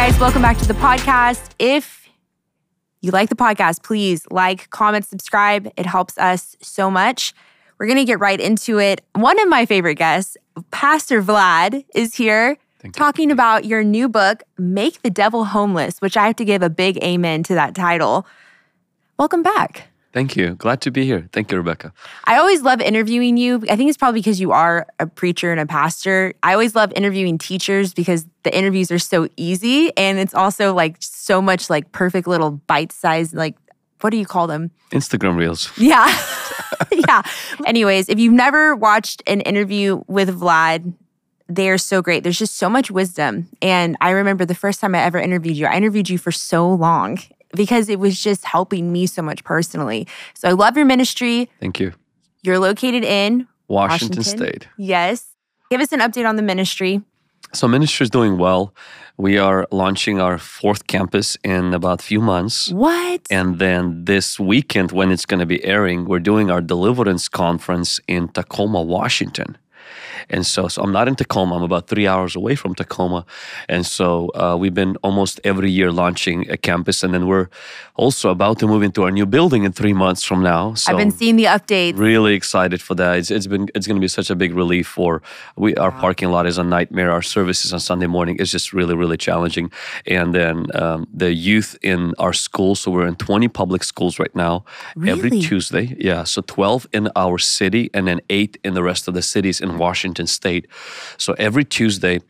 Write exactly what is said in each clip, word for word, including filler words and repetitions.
guys, welcome back to the podcast. If you like the podcast, please like, comment, subscribe. It helps us so much. We're going to get right into it. One of my favorite guests, Pastor Vlad, is here Thank talking you. about your new book, Make the Devil Homeless, which I have to give a big amen to that title. Welcome back. Thank you. Glad to be here. Thank you, Rebecca. I always love interviewing you. I think it's probably because you are a preacher and a pastor. I always love interviewing teachers because the interviews are so easy, and it's also like so much like perfect little bite-sized, like, what do you call them? Instagram Reels. Yeah. yeah. Anyways, if you've never watched an interview with Vlad, they are so great. There's just so much wisdom. And I remember the first time I ever interviewed you, I interviewed you for so long because it was just helping me so much personally. So I love your ministry. Thank you. You're located in Washington, Washington State. Yes. Give us an update on the ministry. So ministry is doing well. We are launching our fourth campus in about a few months. What? And then this weekend, when it's going to be airing, we're doing our deliverance conference in Tacoma, Washington. And so, so I'm not in Tacoma. I'm about three hours away from Tacoma. And so uh, we've been almost every year launching a campus. And then we're also about to move into our new building in three months from now. So I've been seeing the updates. Really excited for that. It's, it's been it's going to be such a big relief for we. Our parking lot is a nightmare. Our services on Sunday morning is just really, really challenging. And then um, the youth in our schools. So we're in twenty public schools right now. Really? Every Tuesday. Yeah. So twelve in our city and then eight in the rest of the cities in Washington State. So every Tuesday,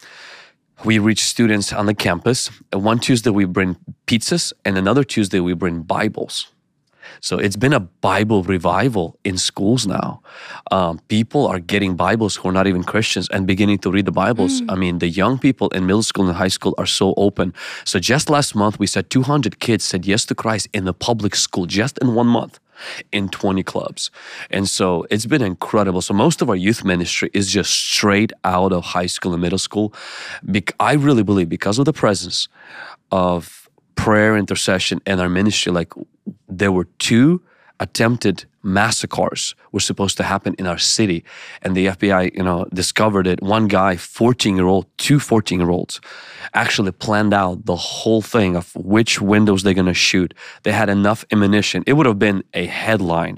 we reach students on the campus. And one Tuesday, we bring pizzas, and another Tuesday, we bring Bibles. So it's been a Bible revival in schools now. Um, people are getting Bibles who are not even Christians and beginning to read the Bibles. Mm. I mean, the young people in middle school and high school are so open. So just last month, we said two hundred kids said yes to Christ in the public school, just in one month, in twenty clubs. And so it's been incredible. So most of our youth ministry is just straight out of high school and middle school. Bec- I really believe because of the presence of prayer, intercession, and our ministry, like there were two attempted massacres were supposed to happen in our city. And the F B I, you know, discovered it. One guy, fourteen-year-old, two fourteen-year-olds, actually planned out the whole thing of which windows they're going to shoot. They had enough ammunition. It would have been a headline.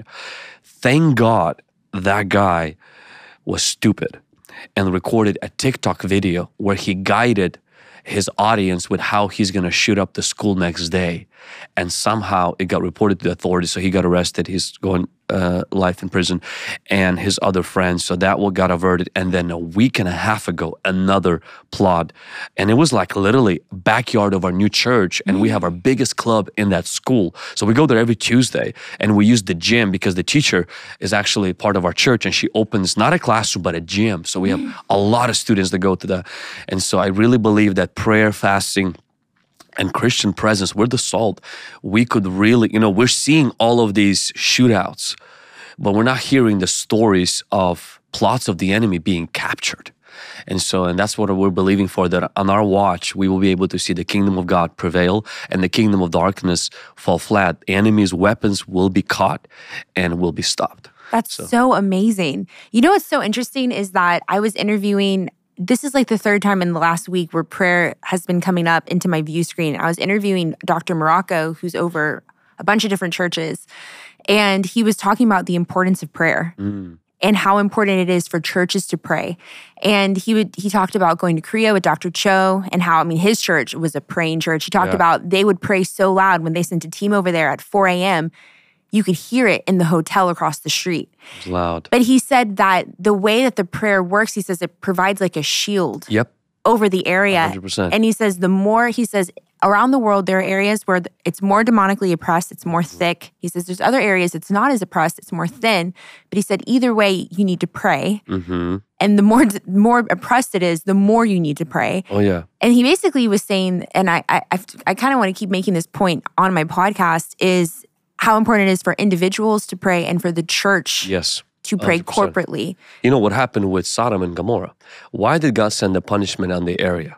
Thank God that guy was stupid and recorded a TikTok video where he guided his audience with how he's going to shoot up the school next day. And somehow it got reported to the authorities, so he got arrested. He's going uh, life in prison, and his other friends. So that one got averted. And then a week and a half ago, another plot. And it was like literally backyard of our new church, and we have our biggest club in that school. So we go there every Tuesday, and we use the gym because the teacher is actually part of our church, and she opens not a classroom, but a gym. So we have a lot of students that go to that. And so I really believe that prayer, fasting, and Christian presence, we're the salt. We could really, you know, we're seeing all of these shootouts, but we're not hearing the stories of plots of the enemy being captured. And so, and that's what we're believing for, that on our watch, we will be able to see the kingdom of God prevail and the kingdom of darkness fall flat. The enemy's weapons will be caught and will be stopped. That's so, so amazing. You know what's so interesting is that I was interviewing, this is like the third time in the last week where prayer has been coming up into my view screen. I was interviewing Doctor Morocco, who's over a bunch of different churches, and he was talking about the importance of prayer mm. and how important it is for churches to pray. And he would he talked about going to Korea with Doctor Cho and how, I mean, his church was a praying church. He talked yeah. about they would pray so loud when they sent a team over there at four a.m., you could hear it in the hotel across the street. It's loud. But he said that the way that the prayer works, he says it provides like a shield yep. over the area. one hundred percent. And he says the more, he says around the world, there are areas where it's more demonically oppressed, it's more thick. He says there's other areas it's not as oppressed, it's more thin. But he said either way, you need to pray. Mm-hmm. And the more more oppressed it is, the more you need to pray. Oh, yeah. And he basically was saying, and I I, I kind of want to keep making this point on my podcast, is how important it is for individuals to pray and for the church yes, to pray one hundred percent. corporately. You know what happened with Sodom and Gomorrah? Why did God send the punishment on the area?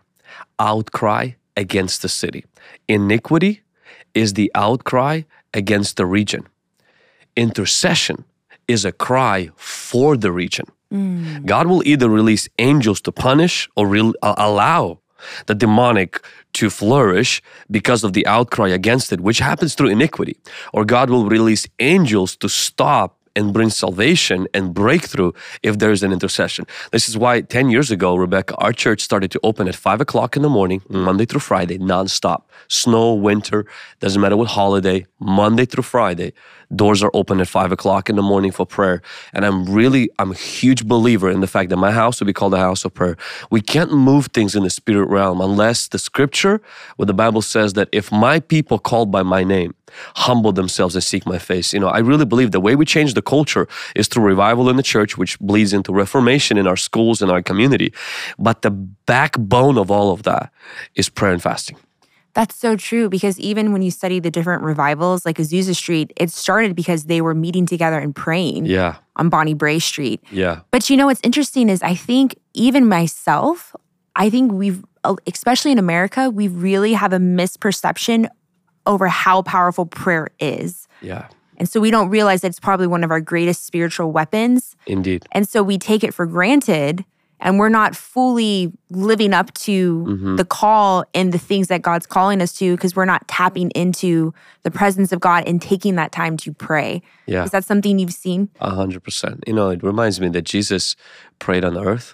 Outcry against the city. Iniquity is the outcry against the region. Intercession is a cry for the region. Mm. God will either release angels to punish or re- allow the demonic to flourish because of the outcry against it, which happens through iniquity. Or God will release angels to stop and bring salvation and breakthrough if there is an intercession. This is why ten years ago, Rebecca, our church started to open at five o'clock in the morning, Monday through Friday, nonstop. Snow, winter, doesn't matter what holiday, Monday through Friday, doors are open at five o'clock in the morning for prayer. And I'm really, I'm a huge believer in the fact that my house will be called a house of prayer. We can't move things in the spirit realm unless the scripture, where the Bible says that if my people called by my name humble themselves and seek my face. You know, I really believe the way we change the culture is through revival in the church, which bleeds into reformation in our schools and our community. But the backbone of all of that is prayer and fasting. That's so true, because even when you study the different revivals, like Azusa Street, it started because they were meeting together and praying yeah. on Bonnie Bray Street. Yeah. But you know what's interesting is I think even myself, I think we've, especially in America, we really have a misperception over how powerful prayer is. Yeah. And so we don't realize that it's probably one of our greatest spiritual weapons. Indeed. And so we take it for granted, and we're not fully living up to mm-hmm. the call and the things that God's calling us to, because we're not tapping into the presence of God and taking that time to pray. Yeah. Is that something you've seen? A hundred percent. You know, it reminds me that Jesus prayed on earth.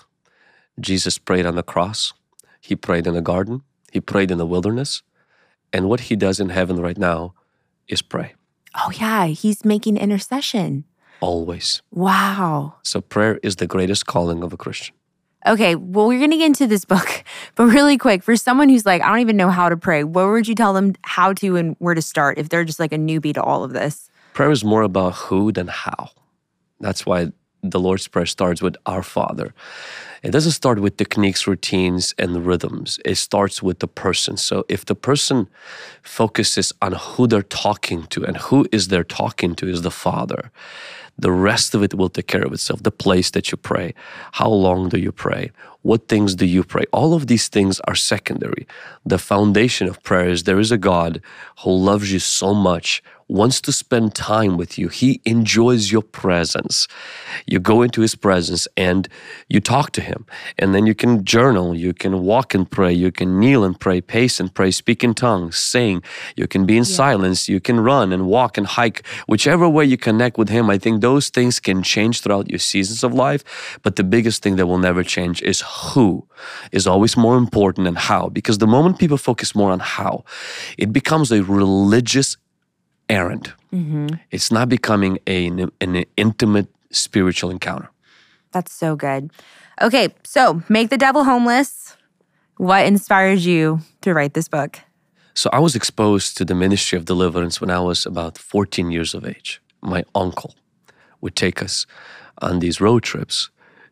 Jesus prayed on the cross. He prayed in the garden. He prayed in the wilderness. And what he does in heaven right now is pray. Oh yeah, he's making intercession. Always. Wow. So prayer is the greatest calling of a Christian. Okay, well, we're going to get into this book, but really quick, for someone who's like, I don't even know how to pray, what would you tell them how to and where to start if they're just like a newbie to all of this? Prayer is more about who than how. That's why the Lord's Prayer starts with Our Father. It doesn't start with techniques, routines, and rhythms. It starts with the person. So if the person focuses on who they're talking to, and who is they're talking to is the Father, the rest of it will take care of itself. The place that you pray, how long do you pray, what things do you pray? All of these things are secondary. The foundation of prayer is there is a God who loves you so much, wants to spend time with you. He enjoys your presence. You go into His presence and you talk to Him. And then you can journal, you can walk and pray, you can kneel and pray, pace and pray, speak in tongues, sing. You can be in yeah. silence, you can run and walk and hike. Whichever way you connect with Him, I think those things can change throughout your seasons of life. But the biggest thing that will never change is who is always more important than how. Because the moment people focus more on how, it becomes a religious errand. Mm-hmm. It's not becoming a, an intimate spiritual encounter. That's so good. Okay, so Make the Devil Homeless. What inspired you to write this book? So I was exposed to the ministry of deliverance when I was about fourteen years of age. My uncle would take us on these road trips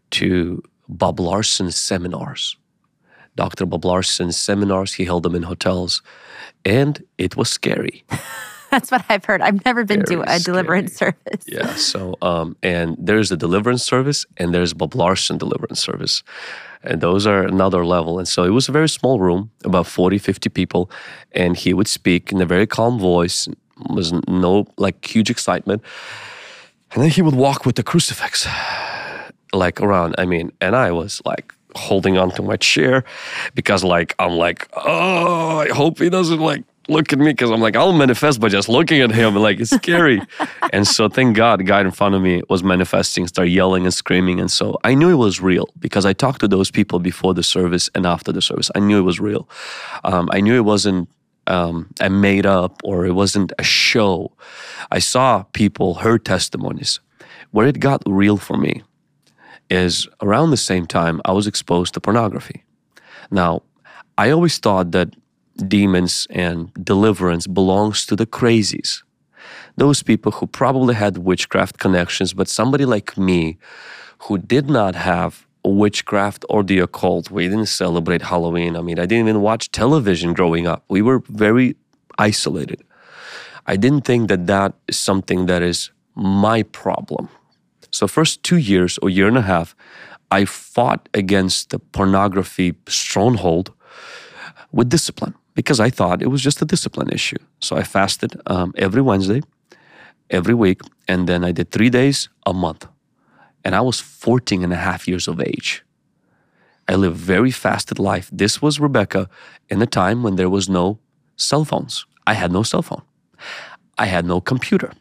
to Bob Larson's seminars. Doctor Bob Larson's seminars, he held them in hotels, and it was scary. That's what I've heard. I've never been Very to a scary. deliverance service. Yeah, so, um, and there's a deliverance service and there's Bob Larson deliverance service. And those are another level. And so it was a very small room, about forty, fifty people. And he would speak in a very calm voice. There was no like huge excitement. And then he would walk with the crucifix like around. I mean, and I was like holding on to my chair because like, I'm like, oh, I hope he doesn't like look at me, because I'm like, I'll manifest by just looking at him. Like, it's scary. And so thank God, the guy in front of me was manifesting, started yelling and screaming. And so I knew it was real because I talked to those people before the service and after the service. I knew it was real. Um, I knew it wasn't um, a made up or it wasn't a show. I saw people, heard testimonies. Where it got real for me is around the same time I was exposed to pornography. Now, I always thought that demons and deliverance belongs to the crazies. Those people who probably had witchcraft connections, but somebody like me who did not have witchcraft or the occult. We didn't celebrate Halloween. I mean, I didn't even watch television growing up. We were very isolated. I didn't think that that is something that is my problem. So first two years or year and a half, I fought against the pornography stronghold with discipline, because I thought it was just a discipline issue. So I fasted um, every Wednesday, every week, and then I did three days a month. And I was fourteen and a half years of age. I lived very fasted life. This was Rebecca in the time when there was no cell phones. I had no cell phone. I had no computer.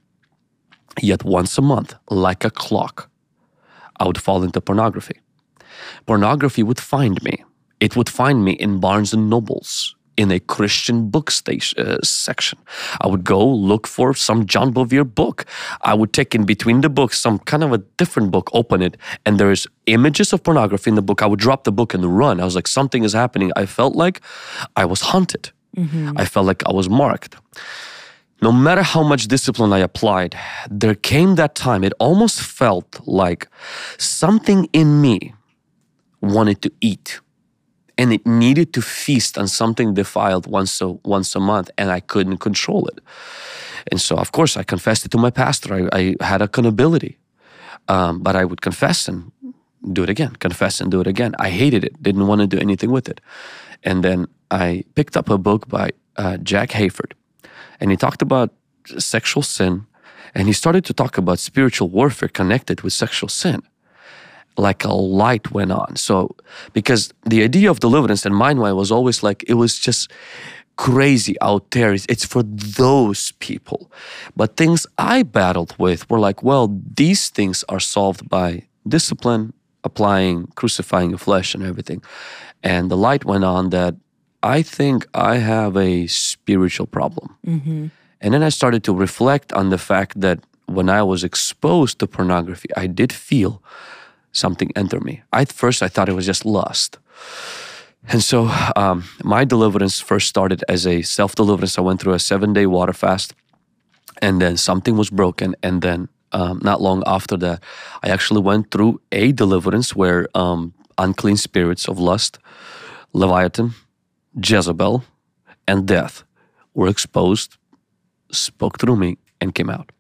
Yet once a month, like a clock, I would fall into pornography. Pornography would find me. It would find me in Barnes and Nobles, in a Christian book station, uh, section. I would go look for some John Bevere book. I would take in between the books some kind of a different book, open it, and there's images of pornography in the book. I would drop the book and run. I was like, something is happening. I felt like I was hunted. Mm-hmm. I felt like I was marked. No matter how much discipline I applied, there came that time, it almost felt like something in me wanted to eat. And it needed to feast on something defiled once a, once a month, and I couldn't control it. And so, of course, I confessed it to my pastor. I, I had accountability. Um, but I would confess and do it again, confess and do it again. I hated it, didn't want to do anything with it. And then I picked up a book by uh, Jack Hayford, and he talked about sexual sin, and he started to talk about spiritual warfare connected with sexual sin. Like a light went on. So, because the idea of deliverance in my mind was always like, it was just crazy out there. It's for those people. But things I battled with were like, well, these things are solved by discipline, applying, crucifying the flesh and everything. And the light went on that I think I have a spiritual problem. Mm-hmm. And then I started to reflect on the fact that when I was exposed to pornography, I did feel something enter me. At first, I thought it was just lust. And so um, my deliverance first started as a self-deliverance. I went through a seven-day water fast, and then something was broken. And then um, not long after that, I actually went through a deliverance where um, unclean spirits of lust, Leviathan, Jezebel, and death were exposed, spoke through me, and came out.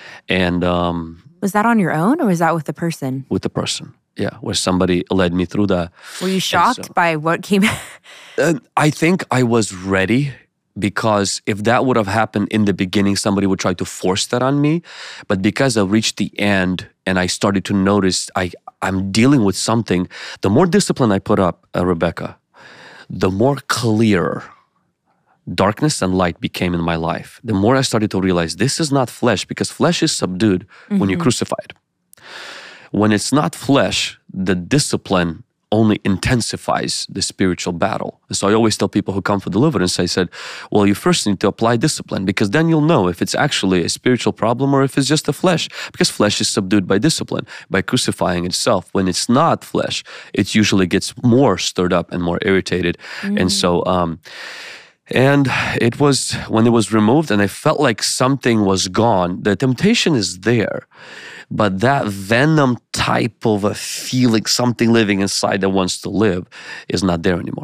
And um, was that on your own, or was that with the person? With the person, yeah, where somebody led me through that. Were you shocked so, by what came out? uh, I think I was ready, because if that would have happened in the beginning, somebody would try to force that on me. But because I reached the end and I started to notice I, I'm dealing with something, the more discipline I put up, uh, Rebecca, the more clear darkness and light became in my life. The more I started to realize this is not flesh, because flesh is subdued mm-hmm. when you're crucified. When it's not flesh, the discipline only intensifies the spiritual battle. And so I always tell people who come for deliverance, I said, well, you first need to apply discipline, because then you'll know if it's actually a spiritual problem or if it's just the flesh, because flesh is subdued by discipline, by crucifying itself. When it's not flesh, it usually gets more stirred up and more irritated. Mm-hmm. And so, um, And it was when it was removed and I felt like something was gone. The temptation is there, but that venom type of a feeling, something living inside that wants to live, is not there anymore.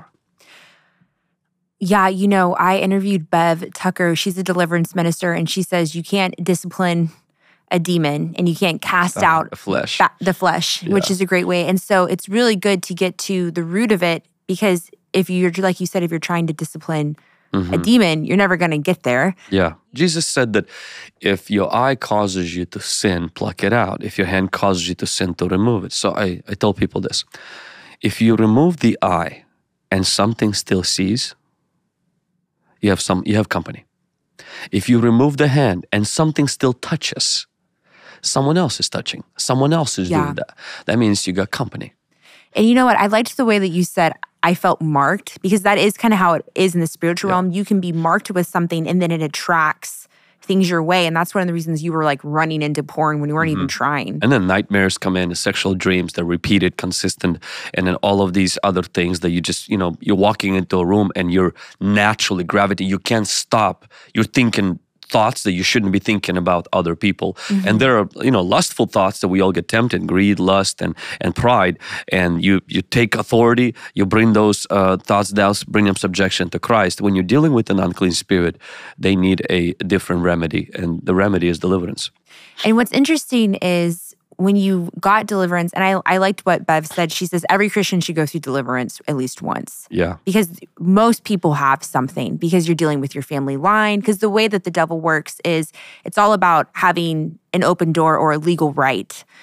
Yeah, you know, I interviewed Bev Tucker. She's a deliverance minister, and she says you can't discipline a demon and you can't cast uh, out the flesh, ba- the flesh yeah. which is a great way. And so it's really good to get to the root of it, because if you're, like you said, if you're trying to discipline Mm-hmm. a demon, you're never going to get there. Yeah. Jesus said that if your eye causes you to sin, pluck it out. If your hand causes you to sin, to remove it. So I, I tell people this. If you remove the eye and something still sees, you have some you have company. If you remove the hand and something still touches, someone else is touching. Someone else is yeah. doing that. That means you got company. And you know what? I liked the way that you said, I felt marked, because that is kind of how it is in the spiritual yeah. realm. You can be marked with something and then it attracts things your way. And that's one of the reasons you were like running into porn when you weren't mm-hmm. even trying. And then nightmares come in, sexual dreams, they're repeated, consistent. And then all of these other things that you just, you know, you're walking into a room and you're naturally gravitating. You can't stop. You're thinking thoughts that you shouldn't be thinking about other people. Mm-hmm. And there are, you know, lustful thoughts that we all get tempted, greed, lust, and and pride. And you you take authority, you bring those uh, thoughts down, bring them subjection to Christ. When you're dealing with an unclean spirit, they need a different remedy, and the remedy is deliverance. And what's interesting is when you got deliverance, and I, I liked what Bev said. She says every Christian should go through deliverance at least once. Yeah. Because most people have something, because you're dealing with your family line. Because the way that the devil works is it's all about having an open door or a legal right.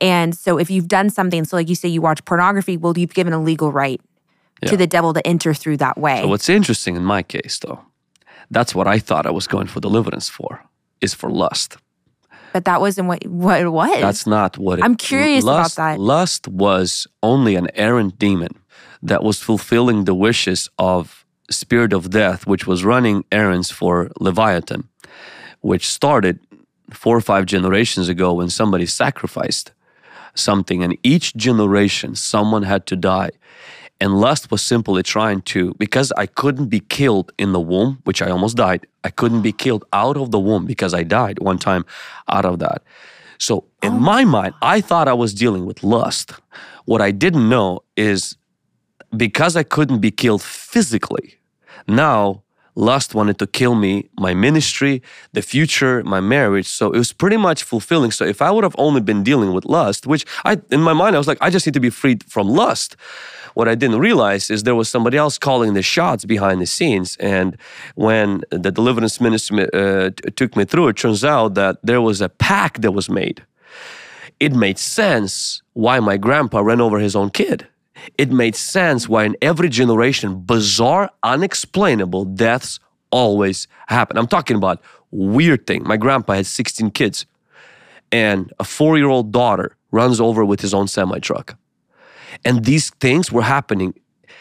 And so if you've done something, so like you say you watch pornography, well, you've given a legal right yeah. to the devil to enter through that way. So what's interesting in my case, though, that's what I thought I was going for deliverance for, is for lust. But that wasn't what, what it was. That's not what it I'm curious lust, about that. Lust was only an errant demon that was fulfilling the wishes of spirit of death, which was running errands for Leviathan, which started four or five generations ago when somebody sacrificed something. And each generation, someone had to die. And lust was simply trying to, because I couldn't be killed in the womb, which I almost died. I couldn't be killed out of the womb because I died one time out of that. So in oh. my mind, I thought I was dealing with lust. What I didn't know is because I couldn't be killed physically, now lust wanted to kill me, my ministry, the future, my marriage. So it was pretty much fulfilling. So if I would have only been dealing with lust, which I, in my mind, I was like, I just need to be freed from lust. What I didn't realize is there was somebody else calling the shots behind the scenes. And when the deliverance ministry uh, took me through, it turns out that there was a pact that was made. It made sense why my grandpa ran over his own kid. It made sense why in every generation, bizarre, unexplainable deaths always happen. I'm talking about weird thing. My grandpa had sixteen kids, and a four-year-old daughter runs over with his own semi-truck. And these things were happening.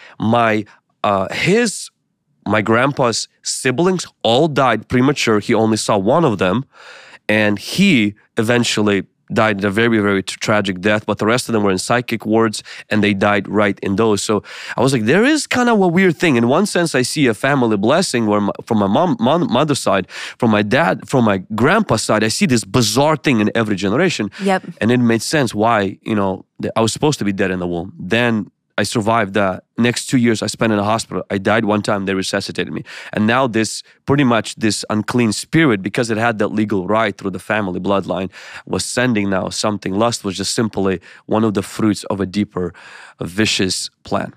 My, uh, his, my grandpa's siblings all died premature. He only saw one of them, and he eventually died a very, very tragic death, but the rest of them were in psychic wards and they died right in those. So I was like, there is kind of a weird thing. In one sense, I see a family blessing where my, from my mom, mom, mother's side, from my dad, from my grandpa's side, I see this bizarre thing in every generation. Yep. And it made sense why, you know, I was supposed to be dead in the womb. Then I survived that. Next two years I spent in a hospital. I died one time, they resuscitated me. And now this, pretty much this unclean spirit, because it had that legal right through the family bloodline, was sending now something. Lust was just simply one of the fruits of a deeper, a vicious plan.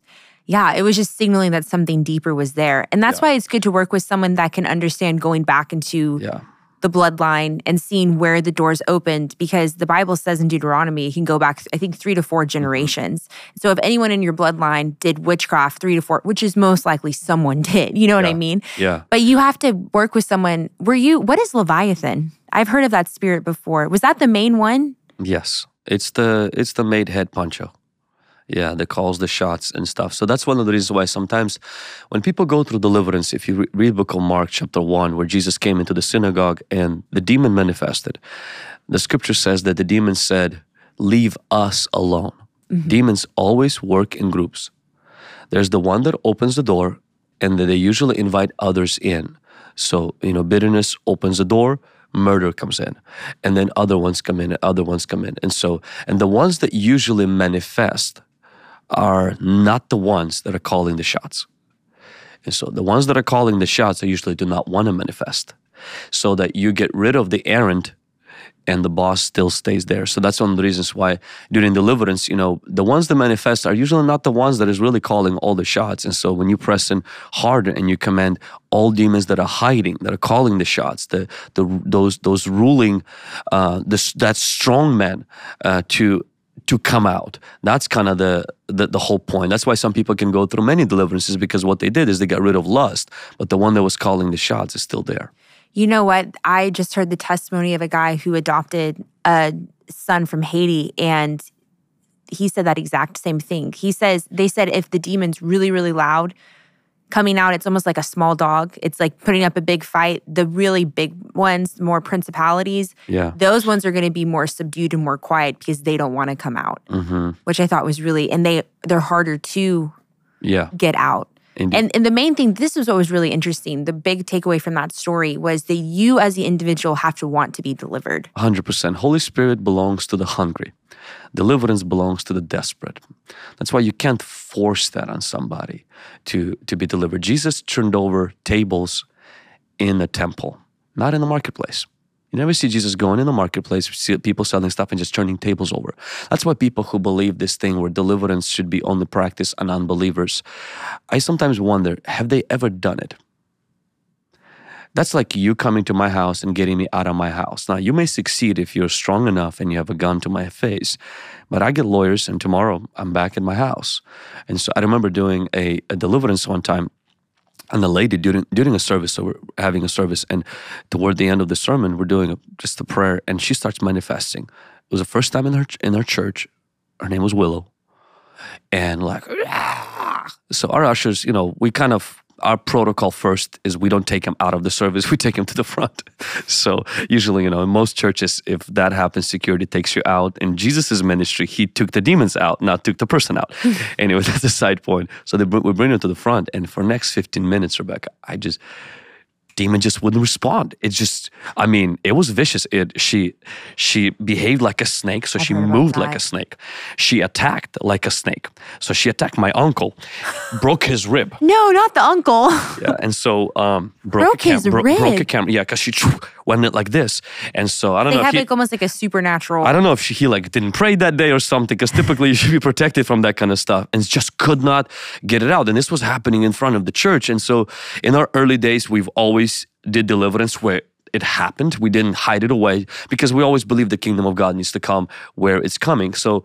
Yeah, it was just signaling that something deeper was there. And that's yeah. why it's good to work with someone that can understand going back into yeah. the bloodline and seeing where the doors opened, because the Bible says in Deuteronomy, you can go back, I think, three to four generations. Mm-hmm. So if anyone in your bloodline did witchcraft three to four, which is most likely someone did, you know what yeah. I mean? Yeah. But you have to work with someone. Were you, what is Leviathan? I've heard of that spirit before. Was that the main one? Yes. It's the, it's the made head poncho. Yeah, that calls the shots and stuff. So that's one of the reasons why sometimes when people go through deliverance, if you re read the book of Mark chapter one, where Jesus came into the synagogue and the demon manifested, the scripture says that the demon said, leave us alone. Mm-hmm. Demons always work in groups. There's the one that opens the door, and then they usually invite others in. So, you know, bitterness opens the door, murder comes in, and then other ones come in, and other ones come in. And so, and the ones that usually manifest are not the ones that are calling the shots. And so the ones that are calling the shots, they usually do not want to manifest, so that you get rid of the errant and the boss still stays there. So that's one of the reasons why during deliverance, you know, the ones that manifest are usually not the ones that is really calling all the shots. And so when you press in harder and you command all demons that are hiding, that are calling the shots, the the those those ruling, uh, this that strong man uh, to to come out. That's kind of the, the the whole point. That's why some people can go through many deliverances, because what they did is they got rid of lust, but the one that was calling the shots is still there. You know what? I just heard the testimony of a guy who adopted a son from Haiti, and he said that exact same thing. He says, they said if the demon's really, really loud, coming out, it's almost like a small dog. It's like putting up a big fight. The really big ones, more principalities, yeah. those ones are going to be more subdued and more quiet because they don't want to come out, mm-hmm. which I thought was really, and they, they're harder to yeah. get out. Indeed. And, and the main thing, this was what was really interesting, the big takeaway from that story was that you as the individual have to want to be delivered. one hundred percent. Holy Spirit belongs to the hungry. Deliverance belongs to the desperate. That's why you can't force that on somebody to, to be delivered. Jesus turned over tables in the temple, not in the marketplace. You never see Jesus going in the marketplace, see people selling stuff and just turning tables over. That's why people who believe this thing where deliverance should be only practiced on unbelievers, I sometimes wonder, have they ever done it? That's like you coming to my house and getting me out of my house. Now, you may succeed if you're strong enough and you have a gun to my face, but I get lawyers and tomorrow I'm back in my house. And so I remember doing a, a deliverance one time, and the lady during, during a service, so we're having a service, and toward the end of the sermon, we're doing a, just a prayer, and she starts manifesting. It was the first time in her, in our church. Her name was Willow. And like, ah! So our ushers, you know, we kind of, our protocol first is we don't take him out of the service, we take him to the front. So usually, you know, in most churches, if that happens, security takes you out. In Jesus' ministry, he took the demons out, not took the person out. Anyway, that's a side point. So they, we bring him to the front, and for the next fifteen minutes, Rebecca, I just, demon just wouldn't respond. It just, I mean, it was vicious. It she she behaved like a snake, so I've she heard about moved that. like a snake. She attacked like a snake. So she attacked my uncle, broke his rib. No, not the uncle. Yeah, and so um, broke, Broke a cam- his bro- rib? broke a camera. Yeah, because she went it like this, and so I don't They know. have if he, like almost like a supernatural. I don't know if she, he like didn't pray that day or something, because typically you should be protected from that kind of stuff, and just could not get it out. And this was happening in front of the church. And so in our early days, we've always did deliverance where it happened. We didn't hide it away because we always believe the kingdom of God needs to come where it's coming. So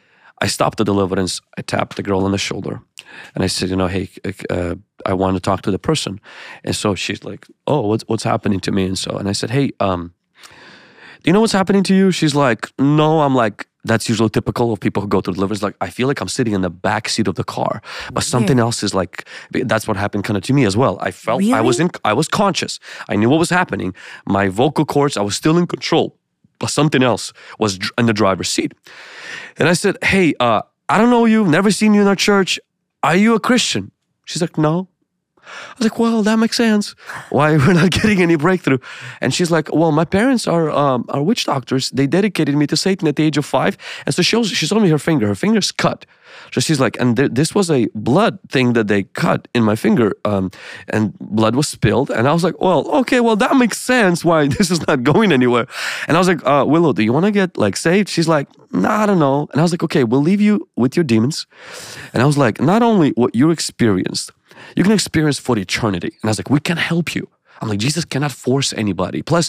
I stopped the deliverance. I tapped the girl on the shoulder and I said, you know, hey, uh, I want to talk to the person. And so she's like, oh, what's, what's happening to me? And so, and I said, hey, um, do you know what's happening to you? She's like, no. I'm like, that's usually typical of people who go through deliverance. Like, I feel like I'm sitting in the back seat of the car, but something else is like, that's what happened kind of to me as well. I felt I was in, I was conscious. I knew what was happening. My vocal cords, I was still in control, but something else was dr- in the driver's seat. And I said, hey, uh, I don't know you, never seen you in our church. Are you a Christian? She's like, no. I was like, well, that makes sense. Why we're not getting any breakthrough? And she's like, well, my parents are um, are witch doctors. They dedicated me to Satan at the age of five. And so she, shows, she showed me her finger. Her finger's cut. So she's like, and th- this was a blood thing that they cut in my finger, um, and blood was spilled. And I was like, well, okay, well, that makes sense why this is not going anywhere. And I was like, uh, Willow, do you want to get like saved? She's like, nah, I don't know. And I was like, okay, we'll leave you with your demons. And I was like, not only what you experienced, you can experience for eternity. And I was like, we can help you. I'm like, Jesus cannot force anybody. Plus,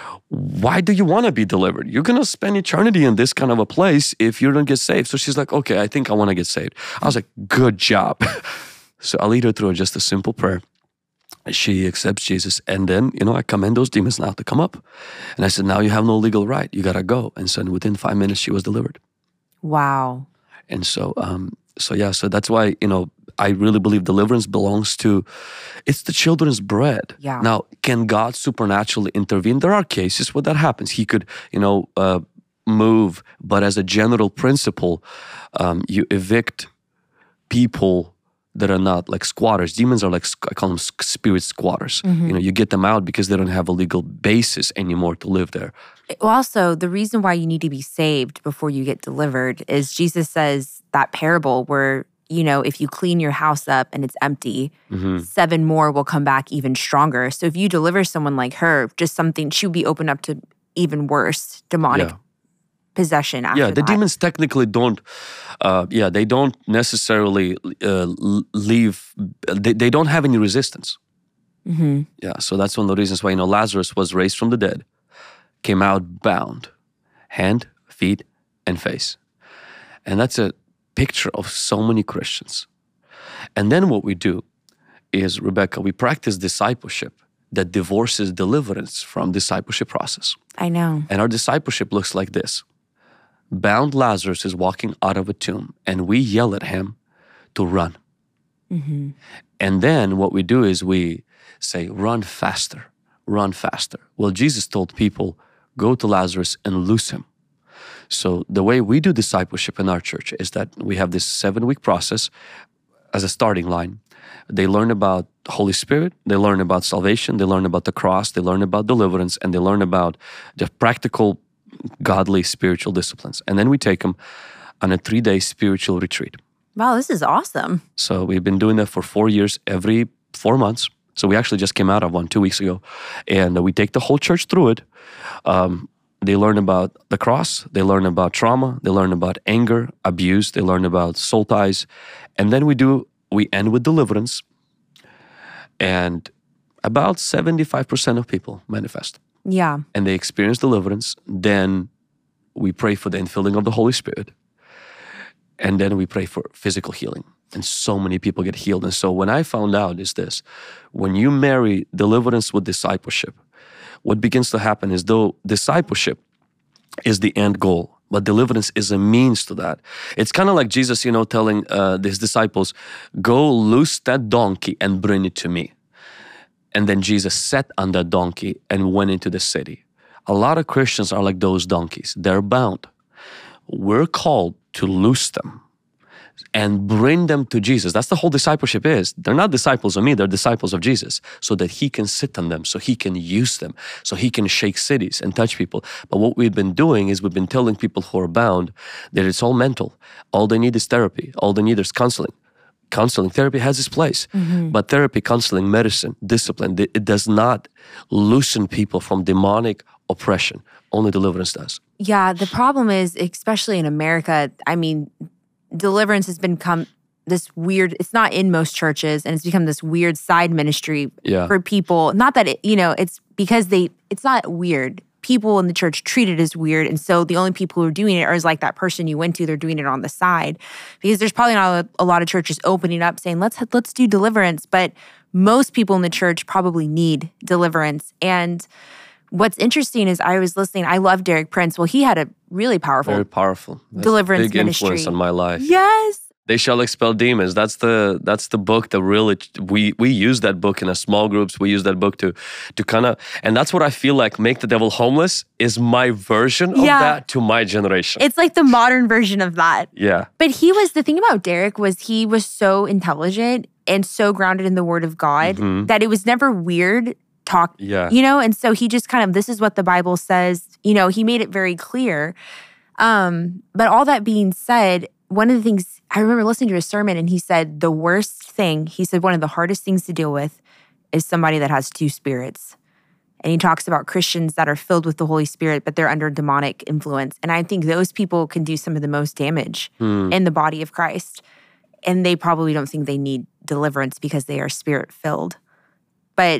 why do you want to be delivered? You're going to spend eternity in this kind of a place if you don't get saved. So she's like, okay, I think I want to get saved. I was like, good job. So I lead her through just a simple prayer. She accepts Jesus. And then, you know, I command those demons now to come up. And I said, now you have no legal right. You got to go. And so within five minutes, she was delivered. Wow. And so, um, so yeah, so that's why, you know, I really believe deliverance belongs to, it's the children's bread. Yeah. Now, can God supernaturally intervene? There are cases where that happens. He could, you know, uh, move, but as a general principle, um, you evict people that are not like squatters. Demons are like, I call them spirit squatters. Mm-hmm. You know, you get them out because they don't have a legal basis anymore to live there. Also, the reason why you need to be saved before you get delivered is Jesus says that parable where, you know, if you clean your house up and it's empty, mm-hmm. seven more will come back even stronger. So if you deliver someone like her, just something, she would be open up to even worse demonic yeah. possession after Yeah, the that. demons technically don't, uh, yeah, they don't necessarily uh, leave, they, they don't have any resistance. Mm-hmm. Yeah, so that's one of the reasons why, you know, Lazarus was raised from the dead, came out bound, hand, feet, and face. And that's a picture of so many Christians. And then what we do is, Rebecca, we practice discipleship that divorces deliverance from discipleship process. I know. And our discipleship looks like this. Bound Lazarus is walking out of a tomb and we yell at him to run. Mm-hmm. And then what we do is we say, run faster, run faster. Well, Jesus told people, go to Lazarus and loose him. So the way we do discipleship in our church is that we have this seven-week process as a starting line. They learn about the Holy Spirit, they learn about salvation, they learn about the cross, they learn about deliverance, and they learn about the practical, godly, spiritual disciplines. And then we take them on a three-day spiritual retreat. Wow, this is awesome. So we've been doing that for four years, every four months. So we actually just came out of one two weeks ago. And we take the whole church through it. Um, They learn about the cross, they learn about trauma, they learn about anger, abuse, they learn about soul ties. And then we do, we end with deliverance. And about seventy-five percent of people manifest. Yeah. And they experience deliverance. Then we pray for the infilling of the Holy Spirit. And then we pray for physical healing. And so many people get healed. And so when I found out is this, when you marry deliverance with discipleship, what begins to happen is though discipleship is the end goal, but deliverance is a means to that. It's kind of like Jesus, you know, telling uh, his disciples, go loose that donkey and bring it to me. And then Jesus sat on that donkey and went into the city. A lot of Christians are like those donkeys. They're bound. We're called to loose them and bring them to Jesus. That's the whole discipleship is. They're not disciples of me, they're disciples of Jesus, so that he can sit on them, so he can use them, so he can shake cities and touch people. But what we've been doing is we've been telling people who are bound that it's all mental. All they need is therapy. All they need is counseling. Counseling, therapy has its place. Mm-hmm. But therapy, counseling, medicine, discipline, it does not loosen people from demonic oppression. Only deliverance does. Yeah, the problem is, especially in America, I mean, deliverance has become this weird, it's not in most churches, and it's become this weird side ministry yeah. for people. Not that, it, you know, it's because they, it's not weird. People in the church treat it as weird, and so the only people who are doing it are like that person you went to, they're doing it on the side. Because there's probably not a, a lot of churches opening up saying, let's let's do deliverance, but most people in the church probably need deliverance. And what's interesting is I was listening, I love Derek Prince. Well, he had a really powerful, Very powerful. That's deliverance big ministry. influence on my life. Yes. They Shall Expel Demons. That's the that's the book that really, we we use that book in a small groups. We use that book to to kind of, and that's what I feel like Make the Devil Homeless is my version of yeah. that to my generation. It's like the modern version of that. Yeah. But he was, the thing about Derek was he was so intelligent and so grounded in the Word of God mm-hmm. that it was never weird talk, yeah. you know? And so he just kind of, this is what the Bible says, you know, he made it very clear. Um, but all that being said, one of the things, I remember listening to a sermon and he said the worst thing, he said one of the hardest things to deal with is somebody that has two spirits. And he talks about Christians that are filled with the Holy Spirit, but they're under demonic influence. And I think those people can do some of the most damage hmm. in the body of Christ. And they probably don't think they need deliverance because they are spirit-filled. But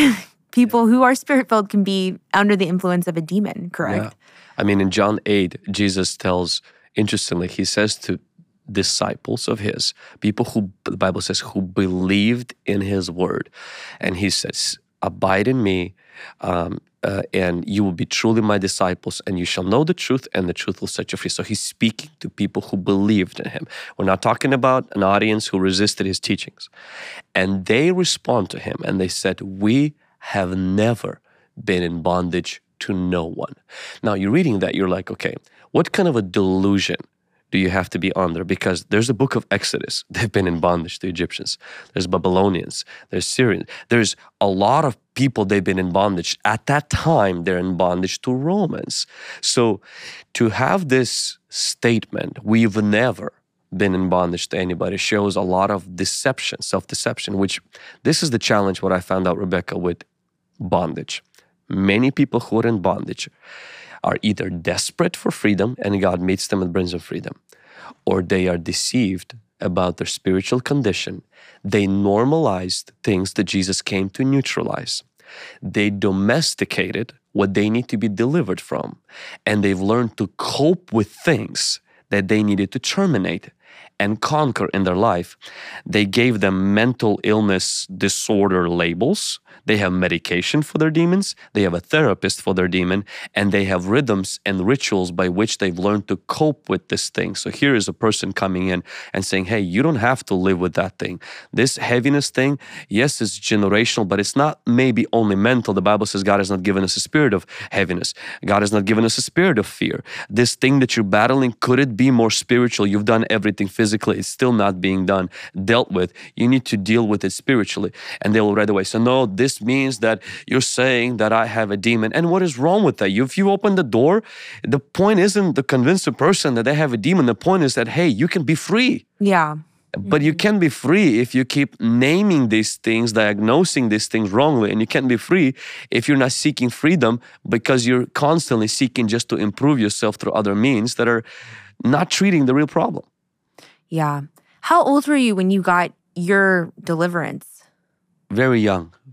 people who are spirit-filled can be under the influence of a demon, correct? Yeah. I mean, in John eight, Jesus tells, interestingly, he says to disciples of his, people who, the Bible says, who believed in his word. And he says, abide in me, um, uh, and you will be truly my disciples, and you shall know the truth, and the truth will set you free. So he's speaking to people who believed in him. We're not talking about an audience who resisted his teachings. And they respond to him, and they said, we have never been in bondage to no one. Now, you're reading that, you're like, okay, what kind of a delusion do you have to be under? Because there's a book of Exodus. They've been in bondage to Egyptians. There's Babylonians. There's Syrians. There's a lot of people they've been in bondage. At that time, they're in bondage to Romans. So to have this statement, we've never been in bondage to anybody, shows a lot of deception, self-deception, which this is the challenge, what I found out, Rebecca, with bondage. Many people who are in bondage are either desperate for freedom and God meets them and brings them freedom, or they are deceived about their spiritual condition. They normalized things that Jesus came to neutralize. They domesticated what they need to be delivered from, and they've learned to cope with things that they needed to terminate and conquer in their life. They gave them mental illness disorder labels. They have medication for their demons. They have a therapist for their demon. And they have rhythms and rituals by which they've learned to cope with this thing. So here is a person coming in and saying, hey, you don't have to live with that thing. This heaviness thing, yes, it's generational, but it's not maybe only mental. The Bible says God has not given us a spirit of heaviness. God has not given us a spirit of fear. This thing that you're battling, could it be more spiritual? You've done everything physically. It's still not being done, dealt with. You need to deal with it spiritually. And they will right away say, no, this means that you're saying that I have a demon. And what is wrong with that? You, if you open the door, the point isn't to convince a person that they have a demon. The point is that, hey, you can be free. Yeah. But you can't be free if you keep naming these things, diagnosing these things wrongly. And you can't be free if you're not seeking freedom because you're constantly seeking just to improve yourself through other means that are not treating the real problem. Yeah. How old were you when you got your deliverance? Very young,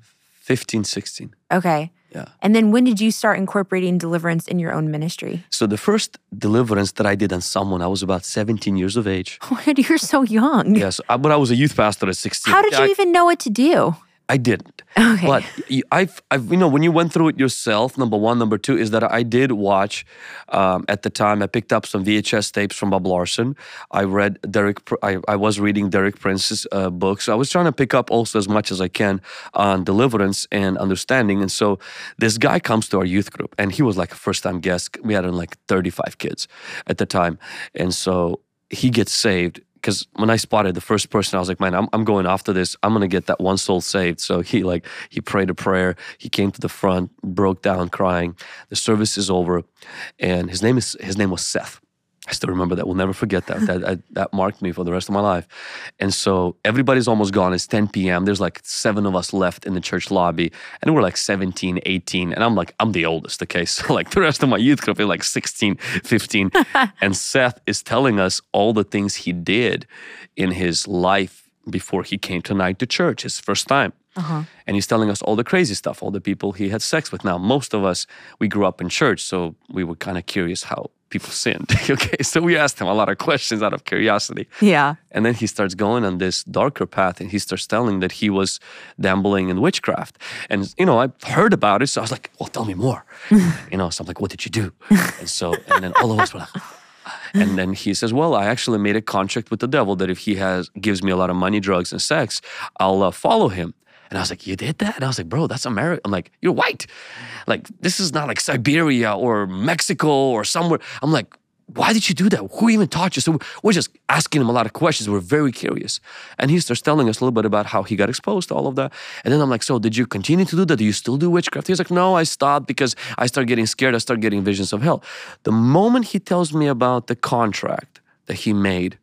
fifteen, sixteen. Okay. Yeah. And then when did you start incorporating deliverance in your own ministry? So the first deliverance that I did on someone, I was about seventeen years of age. Oh my God, you're so young. Yes, I- but I was a youth pastor at sixteen. How did you I, even know what to do? I didn't. Okay. But you- I've, I've, you know, when you went through it yourself, number one. Number two is that I did watch, um, at the time, I picked up some V H S tapes from Bob Larson. I read Derek, Pr- I, I was reading Derek Prince's uh, books. So I was trying to pick up also as much as I can on deliverance and understanding. And so this guy comes to our youth group and he was like a first-time guest. We had like thirty-five kids at the time. And so he gets saved. Because when I spotted the first person, I was like, man, I'm, I'm going after this. I'm going to get that one soul saved. So he like, he prayed a prayer. He came to the front, broke down crying. The service is over. And his name is his name was Seth. I still remember that. We'll never forget that. That, that. that marked me for the rest of my life. And so everybody's almost gone. It's ten p.m. There's like seven of us left in the church lobby. And we're like seventeen, eighteen. And I'm like, I'm the oldest, okay? So like the rest of my youth group is like sixteen, fifteen. And Seth is telling us all the things he did in his life before he came tonight to church, his first time. Uh-huh. And he's telling us all the crazy stuff, all the people he had sex with. Now, most of us, we grew up in church, so we were kind of curious how people sinned. Okay, so we asked him a lot of questions out of curiosity. Yeah. And then he starts going on this darker path, and he starts telling that he was dabbling in witchcraft. And, you know, I heard about it, so I was like, well, tell me more. You know, so I'm like, what did you do? And so, and then all of us were like, and then he says, well, I actually made a contract with the devil that if he has gives me a lot of money, drugs, and sex, I'll uh, follow him. And I was like, you did that? And I was like, bro, that's America. I'm like, you're white. Like, this is not like Siberia or Mexico or somewhere. I'm like, why did you do that? Who even taught you? So we're just asking him a lot of questions. We're very curious. And he starts telling us a little bit about how he got exposed to all of that. And then I'm like, so did you continue to do that? Do you still do witchcraft? He's like, no, I stopped because I started getting scared. I started getting visions of hell. The moment he tells me about the contract that he made,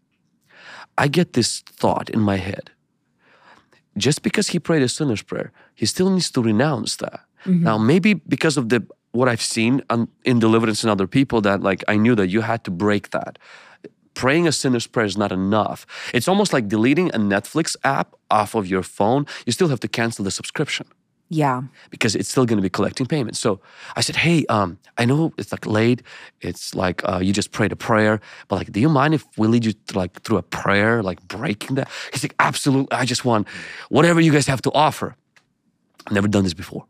I get this thought in my head. Just because he prayed a sinner's prayer, he still needs to renounce that. Mm-hmm. Now, maybe because of the what I've seen on, in deliverance in other people, that like I knew that you had to break that. Praying a sinner's prayer is not enough. It's almost like deleting a Netflix app off of your phone. You still have to cancel the subscription. Yeah. Because it's still going to be collecting payments. So I said, hey, um, I know it's like late. It's like uh, you just prayed a prayer. But like, do you mind if we lead you to like through a prayer, like breaking that? He's like, absolutely. I just want whatever you guys have to offer. I've never done this before.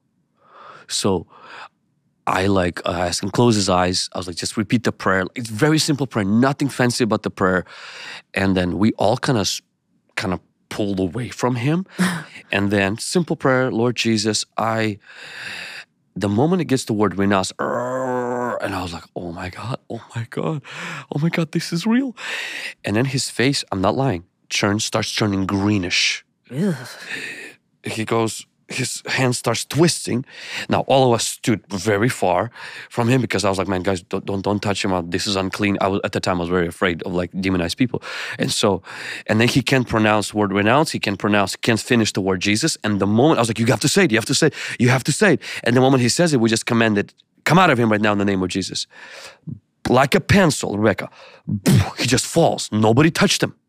So I like uh, asked him, close his eyes. I was like, just repeat the prayer. It's very simple prayer, nothing fancy about the prayer. And then we all kind of, kind of pulled away from him. And then simple prayer, Lord Jesus, I, the moment it gets the word renounce, and I was like, oh my God, oh my God, oh my God, this is real. And then his face, I'm not lying, turns, starts turning greenish. Ugh. He goes, his hand starts twisting. Now, all of us stood very far from him because I was like, man, guys, don't don't, don't touch him. This is unclean. I was, at the time, I was very afraid of like demonized people. And so, and then he can't pronounce the word renounce. He can pronounce, can't finish the word Jesus. And the moment, I was like, you have to say it. You have to say it. You have to say it. And the moment he says it, we just command it, come out of him right now in the name of Jesus. Like a pencil, Rebecca. He just falls. Nobody touched him.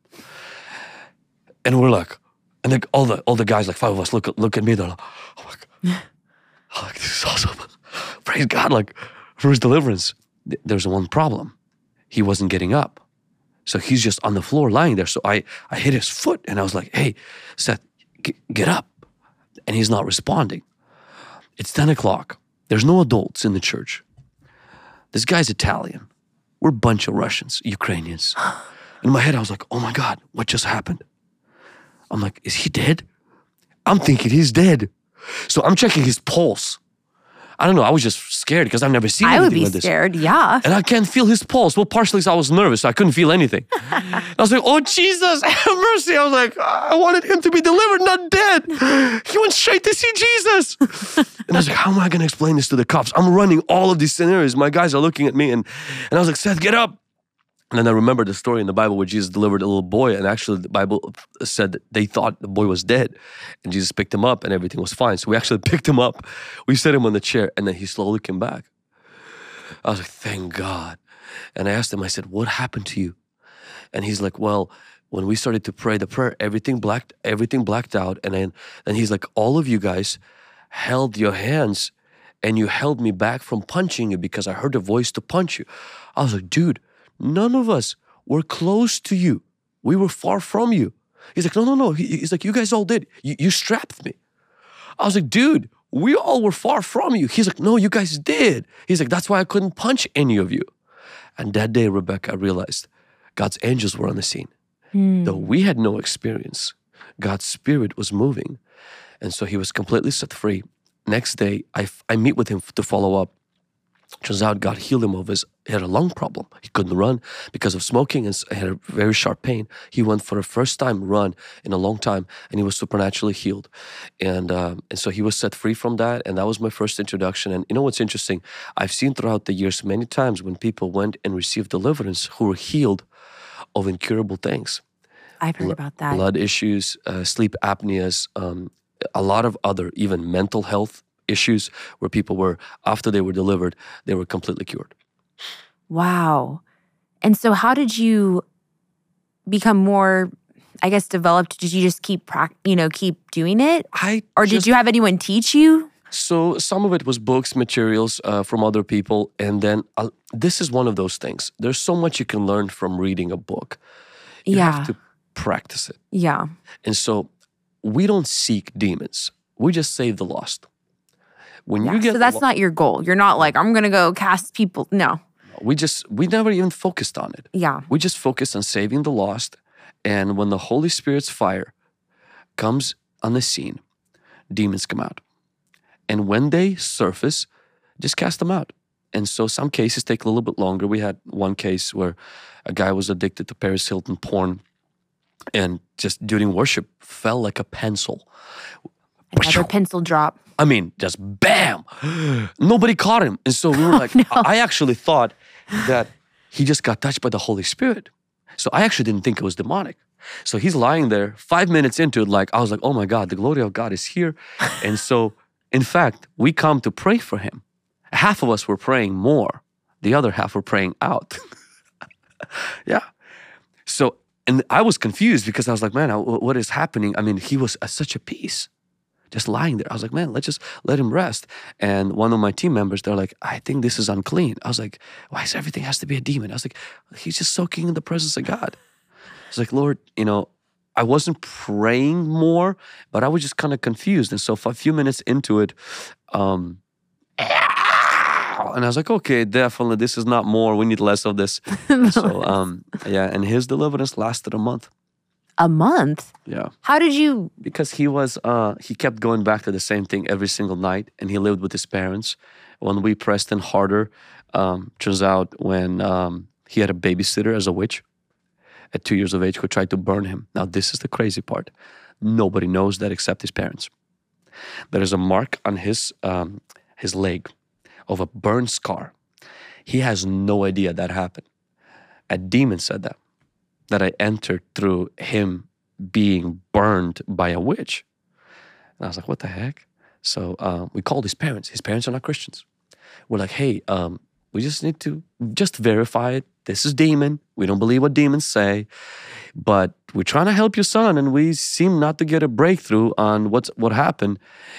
And we're like, and then all the all the guys, like five of us, look look at me. They're like, "Oh my God, oh, like, this is awesome! Praise God!" Like for his deliverance. There's one problem: he wasn't getting up, so he's just on the floor lying there. So I I hit his foot, and I was like, "Hey, Seth, get, get up!" And he's not responding. It's ten o'clock. There's no adults in the church. This guy's Italian. We're a bunch of Russians, Ukrainians. In my head, I was like, "Oh my God, what just happened?" I'm like, is he dead? I'm thinking he's dead. So I'm checking his pulse. I don't know. I was just scared because I've never seen I anything would be like this. scared, yeah. And I can't feel his pulse. Well, partially because I was nervous, so I couldn't feel anything. I was like, oh, Jesus, have mercy. I was like, I wanted him to be delivered, not dead. He went straight to see Jesus. And I was like, how am I going to explain this to the cops? I'm running all of these scenarios. My guys are looking at me. And, and I was like, Seth, get up. And then I remember the story in the Bible where Jesus delivered a little boy, and actually the Bible said that they thought the boy was dead, and Jesus picked him up and everything was fine. So we actually picked him up, we set him on the chair, and then he slowly came back. I was like, thank God. And I asked him, I said, what happened to you? And he's like, well, when we started to pray the prayer, everything blacked, everything blacked out. And then, then he's like, all of you guys held your hands and you held me back from punching you because I heard a voice to punch you. I was like, dude, none of us were close to you. We were far from you. He's like, no, no, no. He, he's like, you guys all did. You, you strapped me. I was like, dude, we all were far from you. He's like, no, you guys did. He's like, that's why I couldn't punch any of you. And that day, Rebecca, I realized God's angels were on the scene. Hmm. Though we had no experience, God's Spirit was moving. And so he was completely set free. Next day, I, I meet with him to follow up. Turns out God healed him of his, he had a lung problem. He couldn't run because of smoking and had a very sharp pain. He went for a first time run in a long time and he was supernaturally healed. And, um, and so he was set free from that. And that was my first introduction. And you know what's interesting? I've seen throughout the years many times when people went and received deliverance who were healed of incurable things. I've heard about that. Blood issues, uh, sleep apneas, um, a lot of other even mental health issues where people were, after they were delivered, they were completely cured. Wow. And so how did you become more, I guess, developed? Did you just keep, you know, keep doing it? I Or just, did you have anyone teach you? So some of it was books, materials uh, from other people. And then uh, this is one of those things. There's so much you can learn from reading a book. You Yeah. have to practice it. Yeah. And so we don't seek demons. We just save the lost. When Yeah. you get So that's lo- not your goal. You're not like, I'm going to go cast people. No. we just, we never even focused on it. Yeah. We just focused on saving the lost. And when the Holy Spirit's fire comes on the scene, demons come out. And when they surface, just cast them out. And so some cases take a little bit longer. We had one case where a guy was addicted to Paris Hilton porn and just during worship fell like a pencil. Another pencil drop. I mean, just bam! Nobody caught him. And so we were like, no. I actually thought that he just got touched by the Holy Spirit. So I actually didn't think it was demonic. So he's lying there, five minutes into it, like, I was like, oh my God, the glory of God is here. And so, in fact, we come to pray for him. Half of us were praying more. The other half were praying out. Yeah. So, and I was confused because I was like, man, what is happening? I mean, he was at such a peace. Just lying there. I was like, man, let's just let him rest. And one of my team members, they're like, I think this is unclean. I was like, why is everything has to be a demon? I was like, he's just soaking in the presence of God. I was like, Lord, you know, I wasn't praying more, but I was just kind of confused. And so for a few minutes into it, um, and I was like, okay, definitely, this is not more. We need less of this. So, um, yeah, and his deliverance lasted a month. A month? Yeah. How did you? Because he was, uh, he kept going back to the same thing every single night, and he lived with his parents. When we pressed in harder, um, turns out when um, he had a babysitter as a witch at two years of age who tried to burn him. Now, this is the crazy part. Nobody knows that except his parents. There is a mark on his um, his leg of a burn scar. He has no idea that happened. A demon said that. That I entered through him being burned by a witch. And I was like, what the heck? So uh, we called his parents. His parents are not Christians. We're like, hey, um, we just need to just verify it. This is demon. We don't believe what demons say. But we're trying to help your son, and we seem not to get a breakthrough on what's what happened.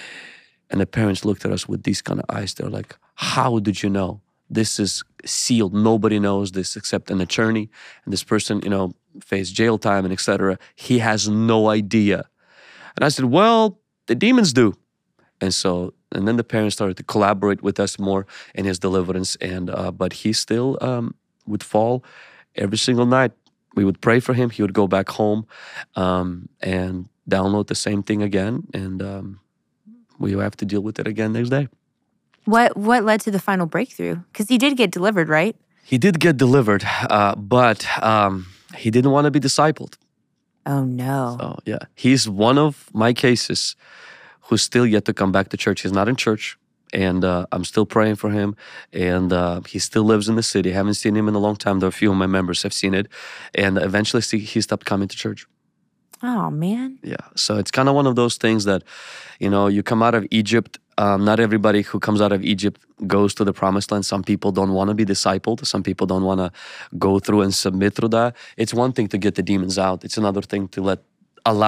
And the parents looked at us with these kind of eyes. They're like, how did you know? This is sealed. Nobody knows this except an attorney. And this person, you know, faced jail time and et cetera. He has no idea. And I said, well, the demons do. And so, and then the parents started to collaborate with us more in his deliverance. And, uh, but he still um, would fall every single night. We would pray for him. He would go back home um, and download the same thing again. And um, we have to deal with it again next day. What what led to the final breakthrough? Because he did get delivered, right? He did get delivered, uh, but um, he didn't want to be discipled. Oh, no. So, yeah. He's one of my cases who's still yet to come back to church. He's not in church, and uh, I'm still praying for him, and uh, he still lives in the city. I haven't seen him in a long time, though a few of my members have seen it, and eventually he stopped coming to church. Oh, man. Yeah. So it's kind of one of those things that, you know, you come out of Egypt. Um, not everybody who comes out of Egypt goes to the promised land. Some people don't want to be discipled. Some people don't want to go through and submit through that. It's one thing to get the demons out. It's another thing to let allow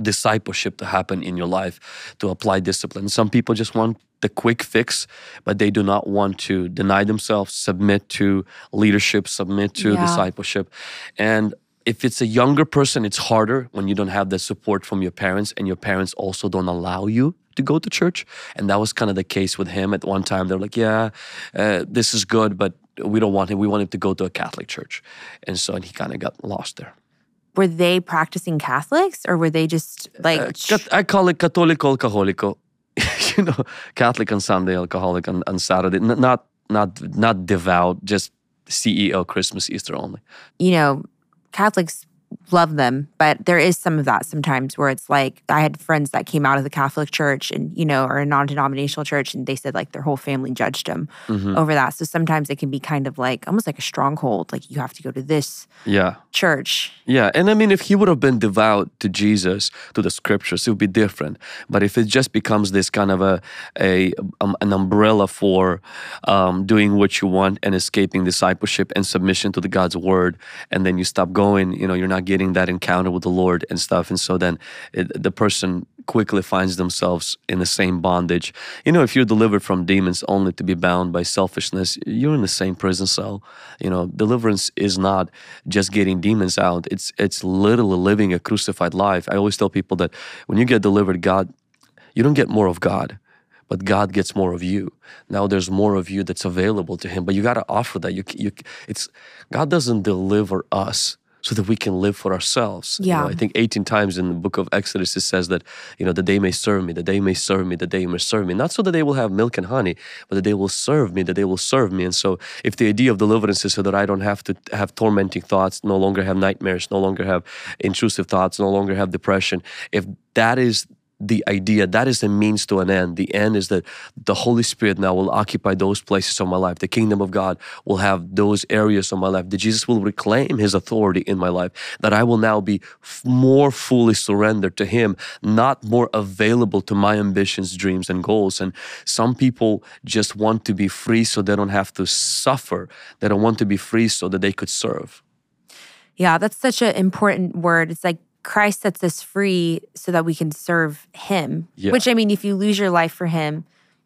discipleship to happen in your life, to apply discipline. Some people just want the quick fix, but they do not want to deny themselves, submit to leadership, submit to Yeah. discipleship. And if it's a younger person, it's harder when you don't have the support from your parents, and your parents also don't allow you to go to church. And that was kind of the case with him at one time. They're like, yeah, uh, this is good, but we don't want him. We want him to go to a Catholic church. And so and he kind of got lost there. Were they practicing Catholics, or were they just like? Uh, cat- I call it católico alcohólico. You know, Catholic on Sunday, alcoholic on, on Saturday. N- not not not devout, just C E O, Christmas, Easter only. You know, Catholics love them, but there is some of that sometimes where it's like, I had friends that came out of the Catholic Church and, you know, or a non-denominational church, and they said like their whole family judged them Mm-hmm. over that. So sometimes it can be kind of like, almost like a stronghold, like you have to go to this Yeah. church. Yeah, and I mean, if he would have been devout to Jesus, to the scriptures, it would be different. But if it just becomes this kind of a, a um, an umbrella for um, doing what you want and escaping discipleship and submission to the God's word, and then you stop going, you know, you're not getting that encounter with the Lord and stuff, and so then it, the person quickly finds themselves in the same bondage. You know, if you're delivered from demons only to be bound by selfishness, you're in the same prison cell. You know, deliverance is not just getting demons out. It's it's literally living a crucified life. I always tell people that when you get delivered, God, you don't get more of God, but God gets more of you. Now there's more of you that's available to Him, but you got to offer that. You, you, it's God doesn't deliver us so that we can live for ourselves. Yeah. You know, I think eighteen times in the book of Exodus it says that, you know, that they may serve me, that they may serve me, that they may serve me. Not so that they will have milk and honey, but that they will serve me, that they will serve me. And so if the idea of deliverance is so that I don't have to have tormenting thoughts, no longer have nightmares, no longer have intrusive thoughts, no longer have depression, if that is the idea, that is the means to an end. The end is that the Holy Spirit now will occupy those places of my life. The kingdom of God will have those areas of my life. That Jesus will reclaim His authority in my life. That I will now be f- more fully surrendered to Him, not more available to my ambitions, dreams, and goals. And some people just want to be free so they don't have to suffer. They don't want to be free so that they could serve. Yeah, that's such an important word. It's like Christ sets us free so that we can serve Him. Yeah. Which, I mean, if you lose your life for Him,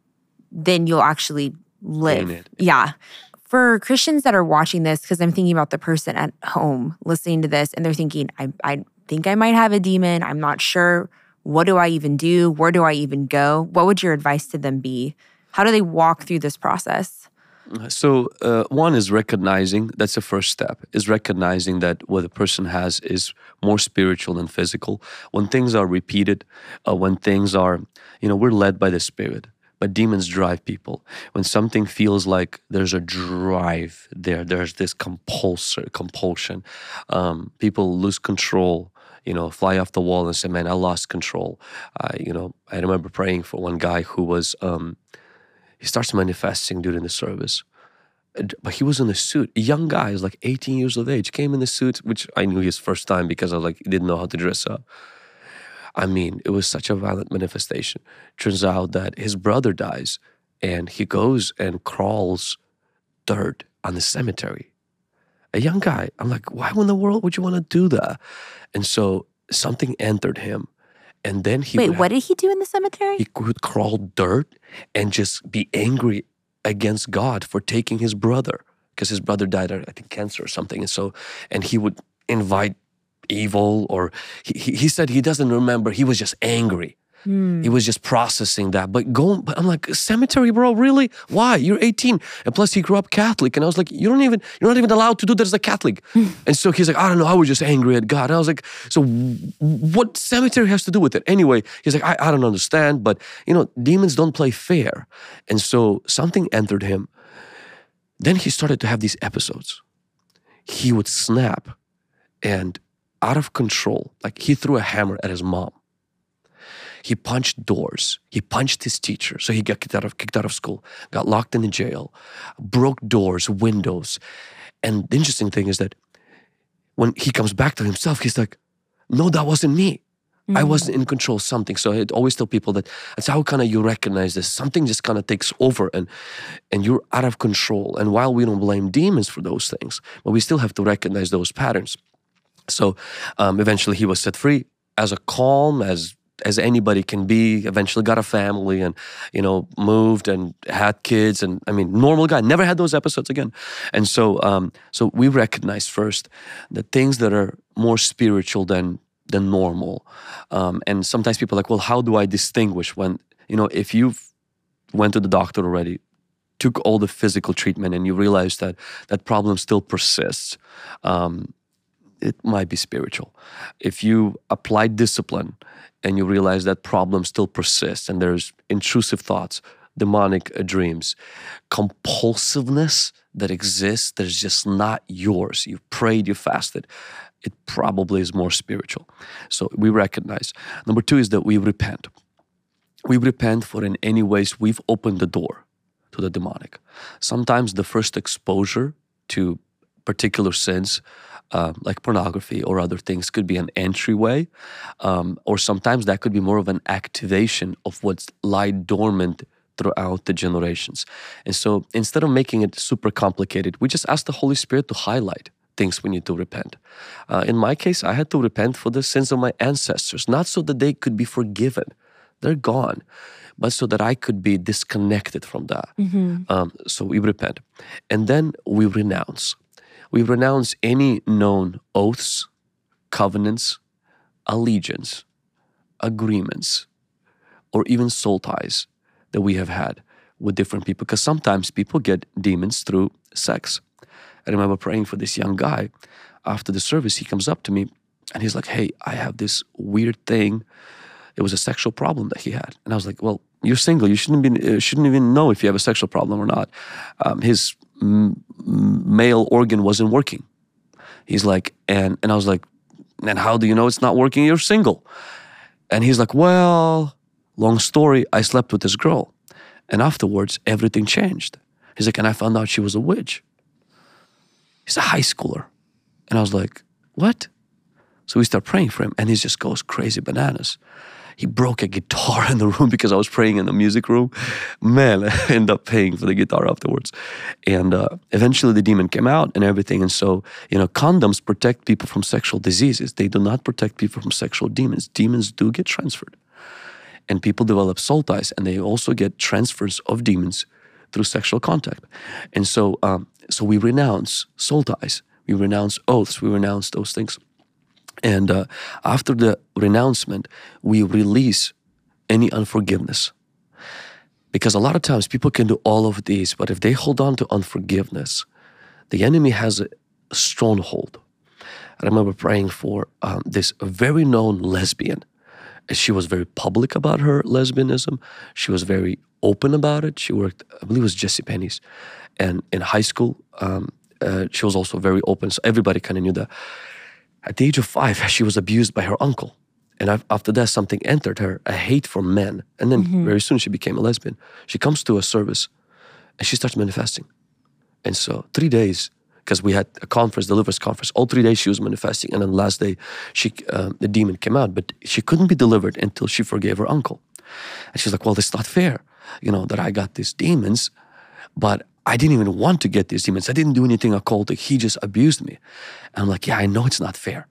then you'll actually live. Gain it. Yeah. For Christians that are watching this, because I'm thinking about the person at home listening to this, and they're thinking, I, I think I might have a demon. I'm not sure. What do I even do? Where do I even go? What would your advice to them be? How do they walk through this process? So uh, one is recognizing, that's the first step, is recognizing that what a person has is more spiritual than physical. When things are repeated, uh, when things are, you know, we're led by the Spirit, but demons drive people. When something feels like there's a drive there, there's this compulsor, compulsion, um, people lose control, you know, fly off the wall and say, man, I lost control. Uh, you know, I remember praying for one guy who was, um, he starts manifesting during the service. But he was in a suit. A young guy, he was like eighteen years of age, came in the suit, which I knew his first time because I was like, he didn't know how to dress up. I mean, it was such a violent manifestation. Turns out that his brother dies and he goes and crawls dirt on the cemetery. A young guy. I'm like, why in the world would you want to do that? And so something entered him. And then he Wait, would what did he do in the cemetery? He would crawl dirt and just be angry against God for taking his brother, because his brother died of, I think, cancer or something. And so, and he would invite evil, or he, he he said he doesn't remember. He was just angry. Hmm. He was just processing that. But going, but I'm like, cemetery, bro, really? Why? You're eighteen. And plus he grew up Catholic. And I was like, you don't even, you're not even allowed to do that as a Catholic. And so he's like, I don't know, I was just angry at God. And I was like, so what cemetery has to do with it? Anyway, he's like, I, I don't understand, but you know, demons don't play fair. And so something entered him. Then he started to have these episodes. He would snap and out of control, like he threw a hammer at his mom. He punched doors. He punched his teacher. So he got kicked out of, kicked out of school, got locked in a jail, broke doors, windows. And the interesting thing is that when he comes back to himself, he's like, no, that wasn't me. Mm-hmm. I wasn't in control of something. So I always tell people that that's how kind of you recognize this. Something just kind of takes over and, and you're out of control. And while we don't blame demons for those things, but we still have to recognize those patterns. So um, eventually he was set free. as a calm as as anybody can be. Eventually got a family and, you know, moved and had kids. And I mean, normal guy, never had those episodes again. And so um, so we recognize first the things that are more spiritual than than normal. Um, and sometimes people are like, well, how do I distinguish when, you know, if you've went to the doctor already, took all the physical treatment and you realize that that problem still persists, um, it might be spiritual. If you apply discipline and you realize that problem still persists and there's intrusive thoughts, demonic uh, dreams, compulsiveness that exists that is just not yours. You prayed, you fasted. It probably is more spiritual. So we recognize. Number two is that we repent. We repent for in any ways we've opened the door to the demonic. Sometimes the first exposure to particular sins, uh, like pornography or other things, could be an entryway, um, or sometimes that could be more of an activation of what's lie dormant throughout the generations. And so instead of making it super complicated, we just ask the Holy Spirit to highlight things we need to repent. Uh, in my case, I had to repent for the sins of my ancestors, not so that they could be forgiven. They're gone, but so that I could be disconnected from that. Mm-hmm. Um, so we repent. And then we renounce. We renounce any known oaths, covenants, allegiance, agreements, or even soul ties that we have had with different people. Because sometimes people get demons through sex. I remember praying for this young guy. After the service, he comes up to me and he's like, hey, I have this weird thing. It was a sexual problem that he had. And I was like, well, you're single. You shouldn't be, uh, shouldn't even know if you have a sexual problem or not. Um, his m- male organ wasn't working. He's like, and, and I was like, and how do you know it's not working? You're single. And he's like, well, long story, I slept with this girl. And afterwards, everything changed. He's like, and I found out she was a witch. He's a high schooler. And I was like, what? So we start praying for him and he just goes crazy bananas. He broke a guitar in the room because I was praying in the music room. Man, I ended up paying for the guitar afterwards. And uh, eventually the demon came out and everything. And so, you know, condoms protect people from sexual diseases. They do not protect people from sexual demons. Demons do get transferred. And people develop soul ties and they also get transfers of demons through sexual contact. And so, um, so we renounce soul ties. We renounce oaths. We renounce those things. And uh, after the renouncement, we release any unforgiveness. Because a lot of times people can do all of these, but if they hold on to unforgiveness, the enemy has a stronghold. I remember praying for um, this very known lesbian. She was very public about her lesbianism. She was very open about it. She worked, I believe it was JCPenney's. And in high school, um, uh, she was also very open. So everybody kind of knew that. At the age of five, she was abused by her uncle. And after that, something entered her, a hate for men. And then mm-hmm. very soon she became a lesbian. She comes to a service and she starts manifesting. And so three days, because we had a conference, deliverance conference, all three days she was manifesting. And then the last day, she, uh, the demon came out. But she couldn't be delivered until she forgave her uncle. And she's like, well, this is not fair, you know, that I got these demons, but I didn't even want to get these demons. I didn't do anything occultic. He just abused me. And I'm like, yeah, I know it's not fair.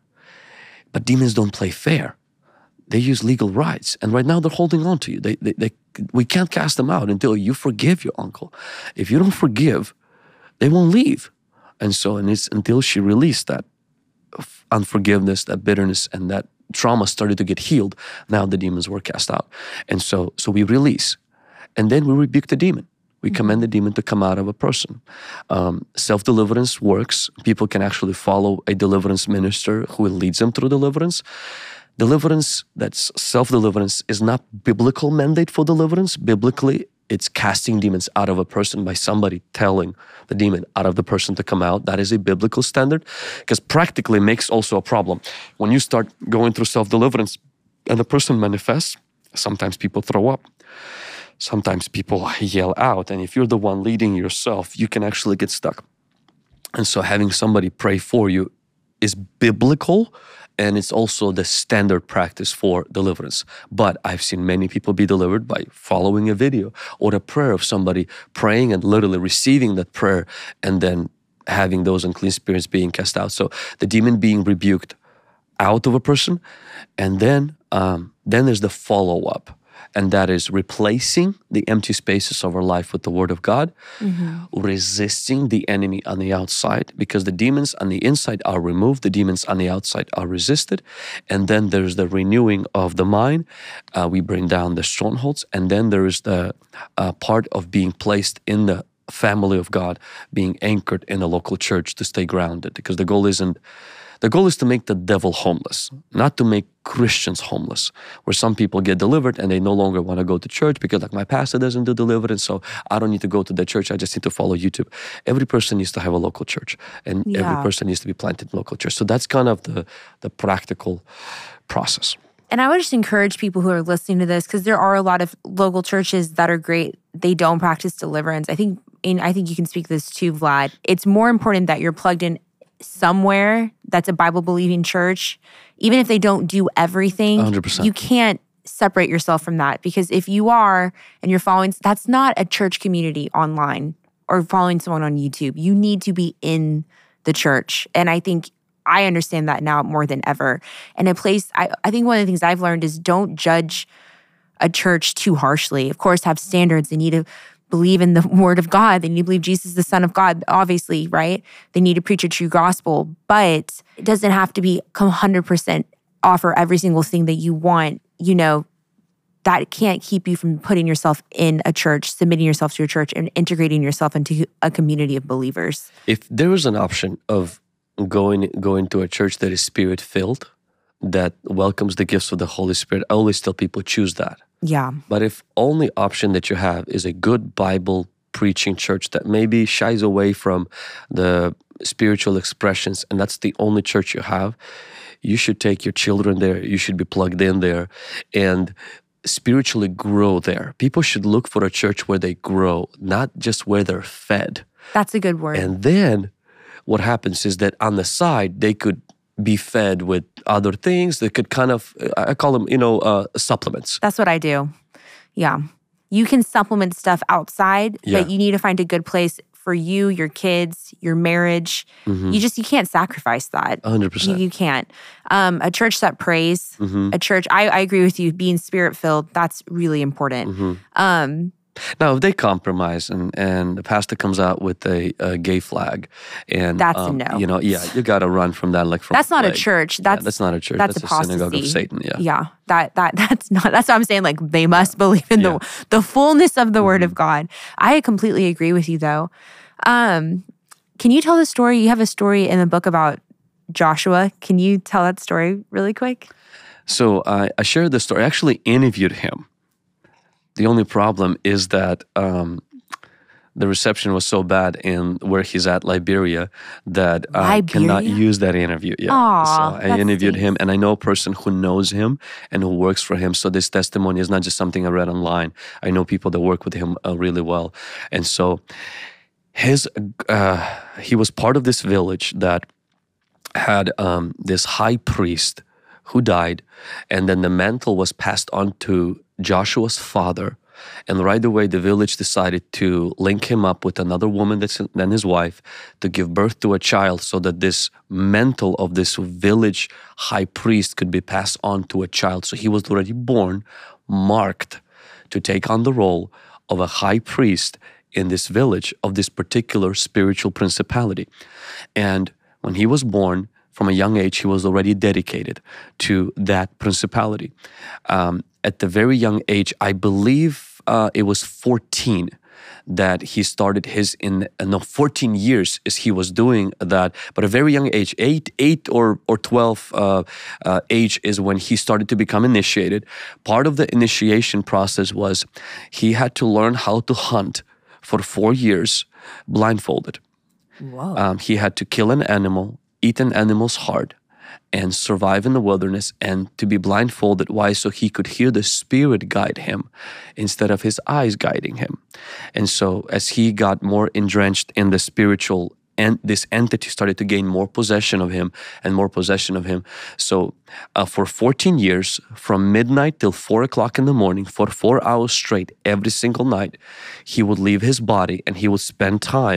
But demons don't play fair. They use legal rights. And right now they're holding on to you. They, they, they, we can't cast them out until you forgive your uncle. If you don't forgive, they won't leave. And so and it's until she released that unforgiveness, that bitterness, and that trauma started to get healed, now the demons were cast out. And so, so we release. And then we rebuke the demon. We command the demon to come out of a person. Um, self-deliverance works. People can actually follow a deliverance minister who leads them through deliverance. Deliverance, that's self-deliverance, is not biblical mandate for deliverance. Biblically, it's casting demons out of a person by somebody telling the demon out of the person to come out. That is a biblical standard, because practically makes also a problem. When you start going through self-deliverance and the person manifests, sometimes people throw up. Sometimes people yell out, and if you're the one leading yourself, you can actually get stuck. And so having somebody pray for you is biblical, and it's also the standard practice for deliverance. But I've seen many people be delivered by following a video or a prayer of somebody praying and literally receiving that prayer and then having those unclean spirits being cast out. So the demon being rebuked out of a person. And then, um, then there's the follow-up. And that is replacing the empty spaces of our life with the Word of God, mm-hmm. resisting the enemy on the outside, because the demons on the inside are removed, the demons on the outside are resisted. And then there's the renewing of the mind. Uh, we bring down the strongholds. And then there is the uh, part of being placed in the family of God, being anchored in a local church to stay grounded. Because the goal isn't The goal is to make the devil homeless, not to make Christians homeless, where some people get delivered and they no longer want to go to church because like my pastor doesn't do deliverance, so I don't need to go to the church, I just need to follow YouTube. Every person needs to have a local church, and yeah. every person needs to be planted in a local church. So that's kind of the, the practical process. And I would just encourage people who are listening to this, because there are a lot of local churches that are great. They don't practice deliverance. I think, and I think you can speak this too, Vlad. It's more important that you're plugged in somewhere that's a Bible-believing church. Even if they don't do everything, one hundred percent. You can't separate yourself from that. Because if you are and you're following, that's not a church community online or following someone on YouTube. You need to be in the church. And I think I understand that now more than ever. And a place, I, I think one of the things I've learned is don't judge a church too harshly. Of course, have standards. They need to believe in the Word of God. They need to believe Jesus is the Son of God, obviously, right? They need to preach a true gospel, but it doesn't have to be one hundred percent offer every single thing that you want. You know, that can't keep you from putting yourself in a church, submitting yourself to a church, and integrating yourself into a community of believers. If there was an option of going going to a church that is Spirit-filled, that welcomes the gifts of the Holy Spirit, I always tell people, choose that. Yeah. But if only option that you have is a good Bible preaching church that maybe shies away from the spiritual expressions, and that's the only church you have, you should take your children there. You should be plugged in there and spiritually grow there. People should look for a church where they grow, not just where they're fed. That's a good word. And then what happens is that on the side, they could be fed with other things that could kind of, I call them, you know, uh, supplements. That's what I do. Yeah. You can supplement stuff outside, yeah. but you need to find a good place for you, your kids, your marriage. Mm-hmm. You just, you can't sacrifice that. one hundred percent. You, you can't. Um, a church that prays, mm-hmm. a church, I, I agree with you, being Spirit-filled, that's really important. Mm-hmm. Um, Now, if they compromise and, and the pastor comes out with a, a gay flag, and that's um, a no. You know, yeah, you got to run from that like from. That's not plague. a church. That's yeah, that's not a church. That's, that's a, a synagogue of Satan. Yeah, yeah. That that that's not. That's what I'm saying. Like they must yeah. believe in yeah. the the fullness of the mm-hmm. Word of God. I completely agree with you, though. Um, can you tell the story? You have a story in the book about Joshua. Can you tell that story really quick? So uh, I shared the story. I actually interviewed him. The only problem is that um, the reception was so bad in where he's at, Liberia, that I Liberia? cannot use that interview. Yeah. Aww, so I interviewed stinks. him, and I know a person who knows him and who works for him. So this testimony is not just something I read online. I know people that work with him uh, really well. And so his uh, he was part of this village that had um, this high priest who died, and then the mantle was passed on to Joshua's father. And right away, the village decided to link him up with another woman that's than his wife to give birth to a child, so that this mantle of this village high priest could be passed on to a child. So he was already born, marked to take on the role of a high priest in this village of this particular spiritual principality. And when he was born, from a young age, he was already dedicated to that principality. Um, at the very young age, I believe uh, it was fourteen that he started his, in uh, no, fourteen years is he was doing that, but a very young age, eight, eight or, or twelve uh, uh, age is when he started to become initiated. Part of the initiation process was he had to learn how to hunt for four years blindfolded. Whoa. Um, he had to kill an animal, eat an animal's heart, and survive in the wilderness, and to be blindfolded. Why? So he could hear the Spirit guide him instead of his eyes guiding him. And so as he got more entrenched in the spiritual, and this entity started to gain more possession of him and more possession of him. So uh, for fourteen years, from midnight till four o'clock in the morning, for four hours straight, every single night, he would leave his body and he would spend time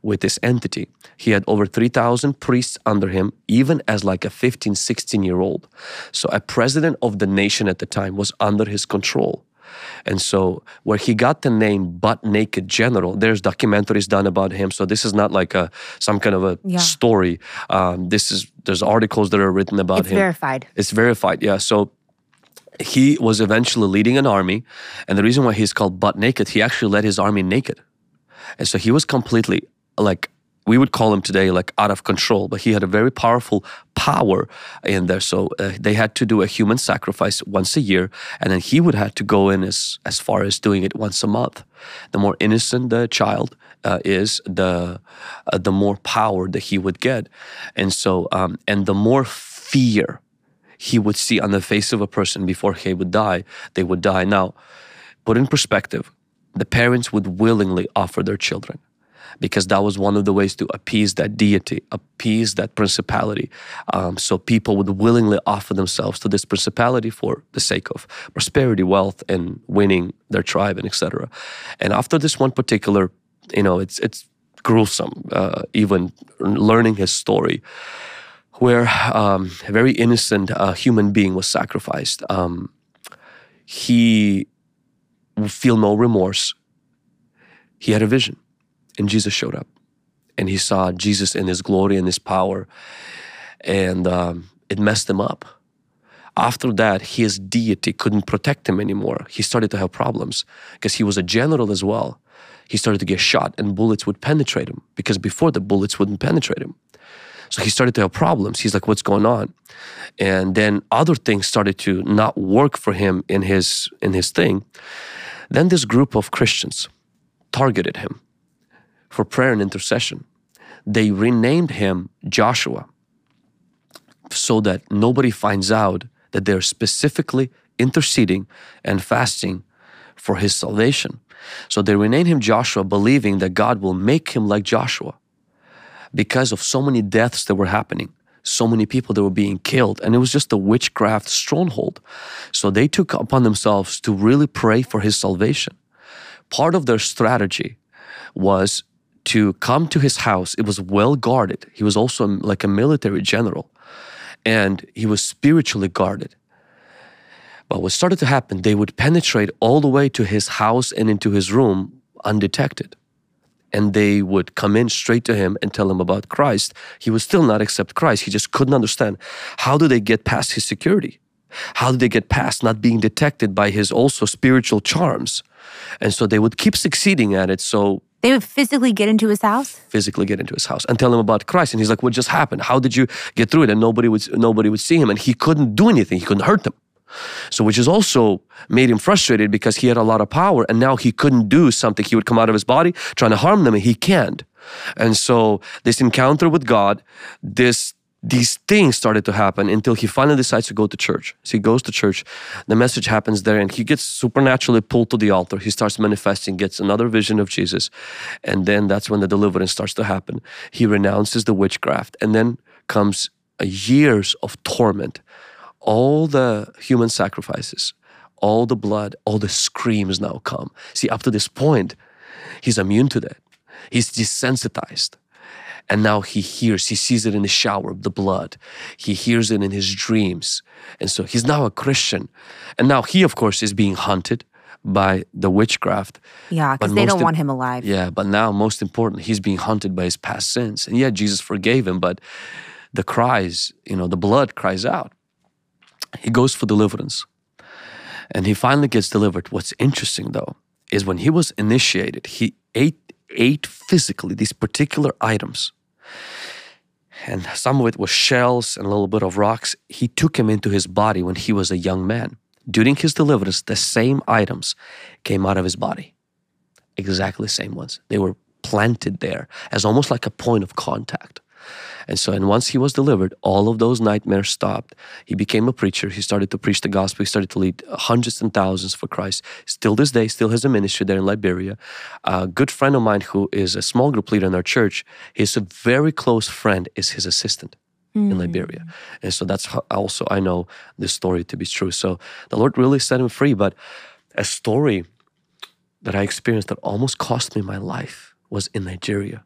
with this entity. He had over three thousand priests under him, even as like a fifteen, sixteen year old. So a president of the nation at the time was under his control. And so where he got the name Butt Naked General, there's documentaries done about him. So this is not like a some kind of a yeah. story. Um, this is there's articles that are written about it's him. It's verified. It's verified, yeah. So he was eventually leading an army. And the reason why he's called Butt Naked, he actually led his army naked. And so he was completely like, we would call him today like out of control, but he had a very powerful power in there. So uh, they had to do a human sacrifice once a year, and then he would have to go in as, as far as doing it once a month. The more innocent the child uh, is, the uh, the more power that he would get. And so, um, and the more fear he would see on the face of a person before he would die, they would die. Now, put in perspective, the parents would willingly offer their children, because that was one of the ways to appease that deity, appease that principality. Um, so people would willingly offer themselves to this principality for the sake of prosperity, wealth, and winning their tribe, and et cetera. And after this one particular, you know, it's it's gruesome, uh, even learning his story, where um, a very innocent uh, human being was sacrificed. Um, he would feel no remorse. He had a vision. And Jesus showed up, and he saw Jesus in his glory and his power, and um, it messed him up. After that, his deity couldn't protect him anymore. He started to have problems because he was a general as well. He started to get shot, and bullets would penetrate him, because before the bullets wouldn't penetrate him. So he started to have problems. He's like, what's going on? And then other things started to not work for him in his, in his thing. Then this group of Christians targeted him for prayer and intercession. They renamed him Joshua so that nobody finds out that they're specifically interceding and fasting for his salvation. So they renamed him Joshua, believing that God will make him like Joshua, because of so many deaths that were happening, so many people that were being killed, and it was just a witchcraft stronghold. So they took upon themselves to really pray for his salvation. Part of their strategy was to come to his house. It was well guarded. He was also like a military general, and he was spiritually guarded. But what started to happen, they would penetrate all the way to his house and into his room undetected. And they would come in straight to him and tell him about Christ. He would still not accept Christ. He just couldn't understand. How do they get past his security? How do they get past not being detected by his also spiritual charms? And so they would keep succeeding at it. So they would physically get into his house? Physically get into his house and tell him about Christ. And he's like, what just happened? How did you get through it? And nobody would, nobody would see him, and he couldn't do anything. He couldn't hurt them. So which is also made him frustrated, because he had a lot of power, and now he couldn't do something. He would come out of his body trying to harm them, and he can't. And so this encounter with God, this these things started to happen until he finally decides to go to church. So he goes to church, the message happens there, and he gets supernaturally pulled to the altar. He starts manifesting, gets another vision of Jesus, and then that's when the deliverance starts to happen. He renounces the witchcraft, and then comes a years of torment. All the human sacrifices, all the blood, all the screams now come. See, up to this point, he's immune to that. He's desensitized. And now he hears, he sees it in the shower, the blood. He hears it in his dreams. And so he's now a Christian. And now he, of course, is being hunted by the witchcraft. Yeah, because they don't want him alive. Yeah, but now, most important, he's being hunted by his past sins. And yeah, Jesus forgave him, but the cries, you know, the blood cries out. He goes for deliverance, and he finally gets delivered. What's interesting, though, is when he was initiated, he ate, ate physically these particular items, and some of it was shells and a little bit of rocks. He took him into his body when he was a young man. During his deliverance, the same items came out of his body, exactly the same ones. They were planted there as almost like a point of contact. And so, and once he was delivered, all of those nightmares stopped. He became a preacher. He started to preach the gospel. He started to lead hundreds and thousands for Christ. Still this day, still has a ministry there in Liberia. A good friend of mine who is a small group leader in our church, his a very close friend is his assistant mm. in Liberia. And so that's how also I know this story to be true. So the Lord really set him free. But a story that I experienced that almost cost me my life was in Nigeria.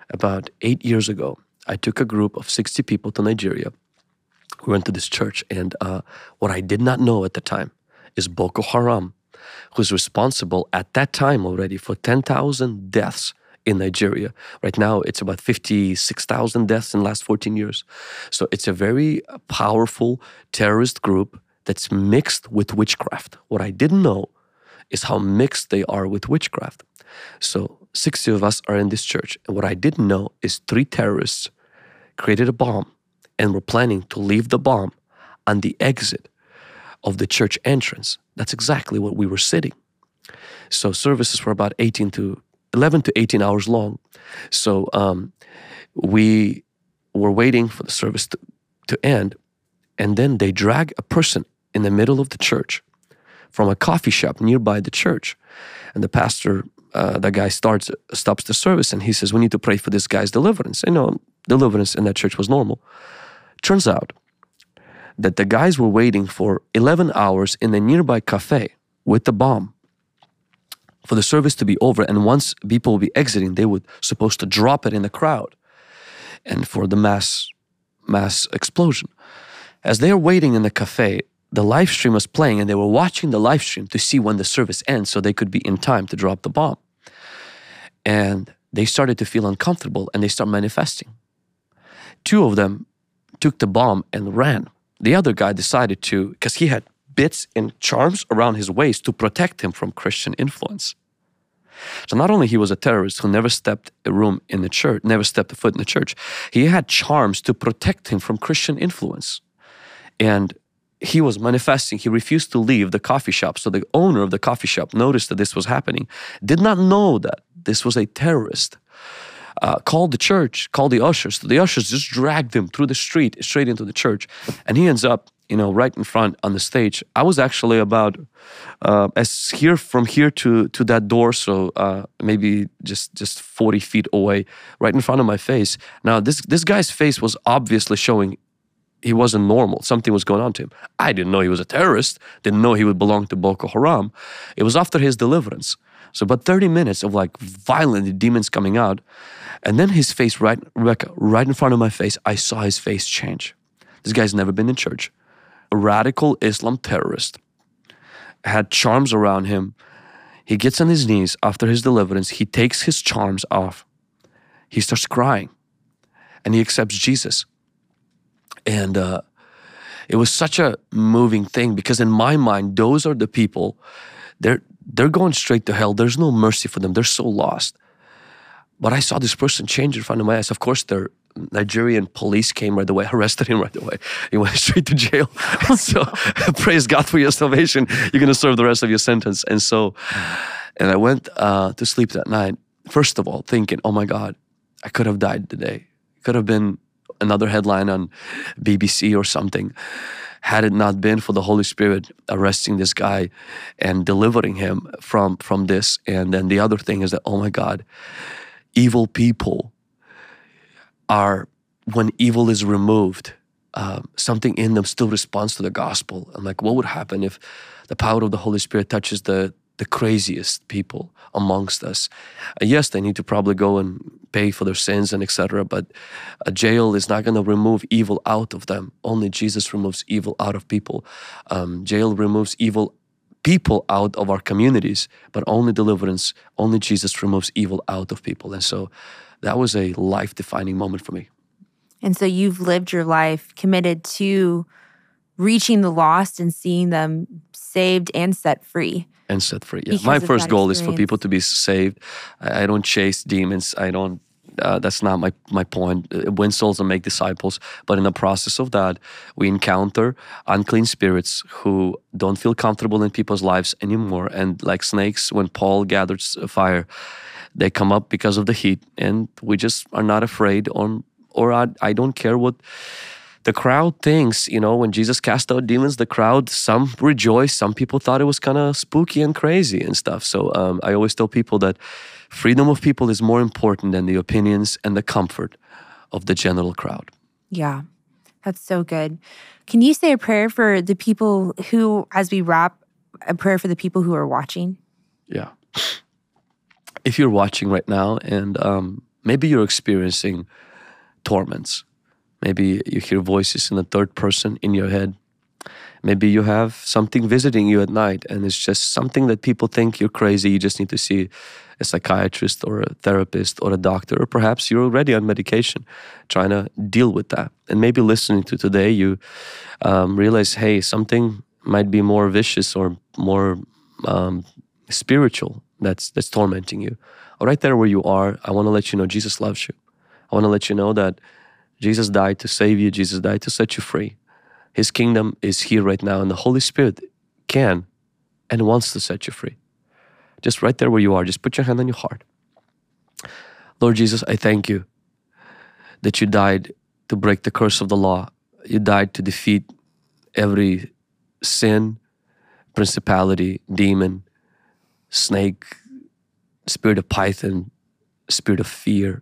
about eight years ago, I took a group of sixty people to Nigeria. We went to this church, and uh, what I did not know at the time is Boko Haram, who's responsible at that time already for ten thousand deaths in Nigeria. Right now, it's about fifty-six thousand deaths in the last fourteen years. So it's a very powerful terrorist group that's mixed with witchcraft. What I didn't know is how mixed they are with witchcraft. So sixty of us are in this church. And what I didn't know is three terrorists created a bomb and were planning to leave the bomb on the exit of the church entrance. That's exactly what we were sitting. So services were about eighteen to eleven to eighteen hours long. So um, we were waiting for the service to, to end, and then they drag a person in the middle of the church from a coffee shop nearby the church. And the pastor, uh, the guy starts stops the service, and he says, we need to pray for this guy's deliverance. You know, deliverance in that church was normal. Turns out that the guys were waiting for eleven hours in a nearby cafe with the bomb for the service to be over. And once people will be exiting, they were supposed to drop it in the crowd and for the mass, mass explosion. As they are waiting in the cafe, the live stream was playing, and they were watching the live stream to see when the service ends so they could be in time to drop the bomb. And they started to feel uncomfortable, and they start manifesting. Two of them took the bomb and ran. The other guy decided to, because he had bits and charms around his waist to protect him from Christian influence. So not only he was a terrorist who never stepped a room in the church, never stepped a foot in the church, he had charms to protect him from Christian influence. And he was manifesting. He refused to leave the coffee shop. So the owner of the coffee shop noticed that this was happening, did not know that this was a terrorist. Uh, called the church, called the ushers. So the ushers just dragged him through the street, straight into the church. And he ends up, you know, right in front on the stage. I was actually about uh, as here from here to to that door, so uh, maybe just just forty feet away, right in front of my face. Now this this guy's face was obviously showing he wasn't normal. Something was going on to him. I didn't know he was a terrorist. Didn't know he would belong to Boko Haram. It was after his deliverance. So about thirty minutes of like violent demons coming out. And then his face, right, Rebecca, right in front of my face, I saw his face change. This guy's never been in church. A radical Islam terrorist. Had charms around him. He gets on his knees after his deliverance. He takes his charms off. He starts crying. And he accepts Jesus. And uh, it was such a moving thing, because in my mind, those are the people, they're, they're going straight to hell. There's no mercy for them. They're so lost. But I saw this person change in front of my eyes. Of course, their Nigerian police came right away, arrested him right away. He went straight to jail. So praise God for your salvation. You're going to serve the rest of your sentence. And so, and I went uh, to sleep that night, first of all, thinking, oh my God, I could have died today. It could have been another headline on B B C or something, had it not been for the Holy Spirit arresting this guy and delivering him from, from this. And then the other thing is that, oh my God, evil people are, when evil is removed, um, something in them still responds to the gospel. And like, what would happen if the power of the Holy Spirit touches the, the craziest people amongst us? Uh, yes, they need to probably go and pay for their sins and et cetera, but a jail is not going to remove evil out of them. Only Jesus removes evil out of people. Um, jail removes evil people out of our communities, but only deliverance, only Jesus removes evil out of people. And so that was a life-defining moment for me. And so you've lived your life committed to reaching the lost and seeing them saved and set free. And set free, yeah. My first goal is for people to be saved. I, I don't chase demons. I don't, uh, that's not my, my point. Win souls and make disciples. But in the process of that, we encounter unclean spirits who don't feel comfortable in people's lives anymore. And like snakes, when Paul gathered fire, they come up because of the heat. And we just are not afraid, or, or I, I don't care what the crowd thinks. You know, when Jesus cast out demons, the crowd, some rejoiced, some people thought it was kind of spooky and crazy and stuff. So um, I always tell people that freedom of people is more important than the opinions and the comfort of the general crowd. Yeah, that's so good. Can you say a prayer for the people who, as we wrap, a prayer for the people who are watching? Yeah. If you're watching right now and um, Maybe you're experiencing torments. Maybe you hear voices in the third person in your head. Maybe you have something visiting you at night and it's just something that people think you're crazy. You just need to see a psychiatrist or a therapist or a doctor, or perhaps you're already on medication trying to deal with that. And maybe listening to today, you um, realize, hey, something might be more vicious or more um, spiritual that's, that's tormenting you. Right there where you are, I want to let you know Jesus loves you. I want to let you know that Jesus died to save you. Jesus died to set you free. His kingdom is here right now, and the Holy Spirit can and wants to set you free. Just right there where you are, just put your hand on your heart. Lord Jesus, I thank you that you died to break the curse of the law. You died to defeat every sin, principality, demon, snake, spirit of Python, spirit of fear,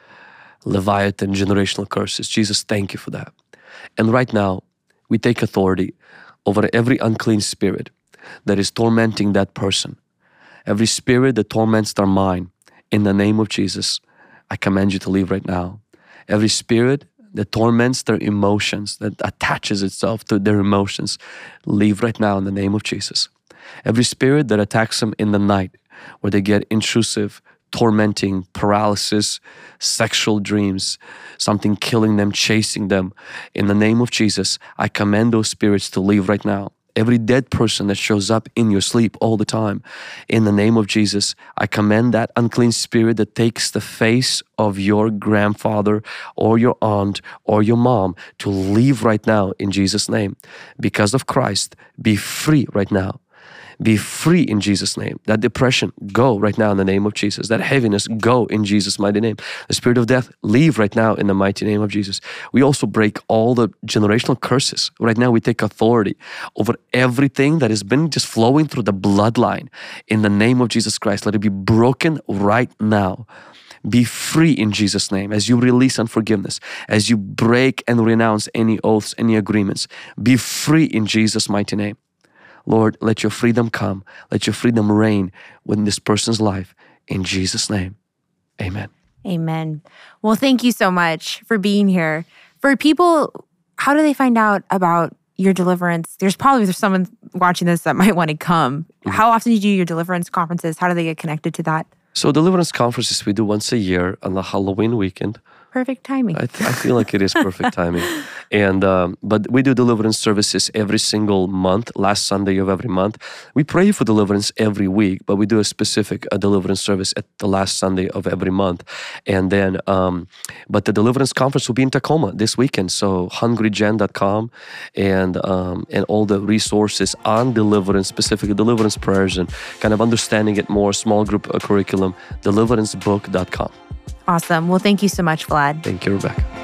Leviathan, generational curses. Jesus, thank you for that. And right now, we take authority over every unclean spirit that is tormenting that person. Every spirit that torments their mind, in the name of Jesus, I command you to leave right now. Every spirit that torments their emotions, that attaches itself to their emotions, leave right now in the name of Jesus. Every spirit that attacks them in the night, where they get intrusive, tormenting, paralysis, sexual dreams, something killing them, chasing them. In the name of Jesus, I command those spirits to leave right now. Every dead person that shows up in your sleep all the time, in the name of Jesus, I command that unclean spirit that takes the face of your grandfather or your aunt or your mom to leave right now in Jesus' name. Because of Christ, be free right now. Be free in Jesus' name. That depression, go right now in the name of Jesus. That heaviness, go in Jesus' mighty name. The spirit of death, leave right now in the mighty name of Jesus. We also break all the generational curses. Right now we take authority over everything that has been just flowing through the bloodline. In the name of Jesus Christ, let it be broken right now. Be free in Jesus' name as you release unforgiveness, as you break and renounce any oaths, any agreements. Be free in Jesus' mighty name. Lord, let your freedom come. Let your freedom reign within this person's life. In Jesus' name, amen. Amen. Well, thank you so much for being here. For people, how do they find out about your deliverance? There's probably there's someone watching this that might want to come. Mm-hmm. How often do you do your deliverance conferences? How do they get connected to that? So deliverance conferences we do once a year on the Halloween weekend. Perfect timing. I, th I feel like it is perfect timing. And um, but we do deliverance services every single month, last Sunday of every month. We pray for deliverance every week, but we do a specific uh, deliverance service at the last Sunday of every month. And then, um, but the deliverance conference will be in Tacoma this weekend. So hungry gen dot com and um, and all the resources on deliverance, specifically deliverance prayers and kind of understanding it more, small group uh, curriculum, deliverance book dot com. Awesome. Well, thank you so much, Vlad. Thank you, Rebecca.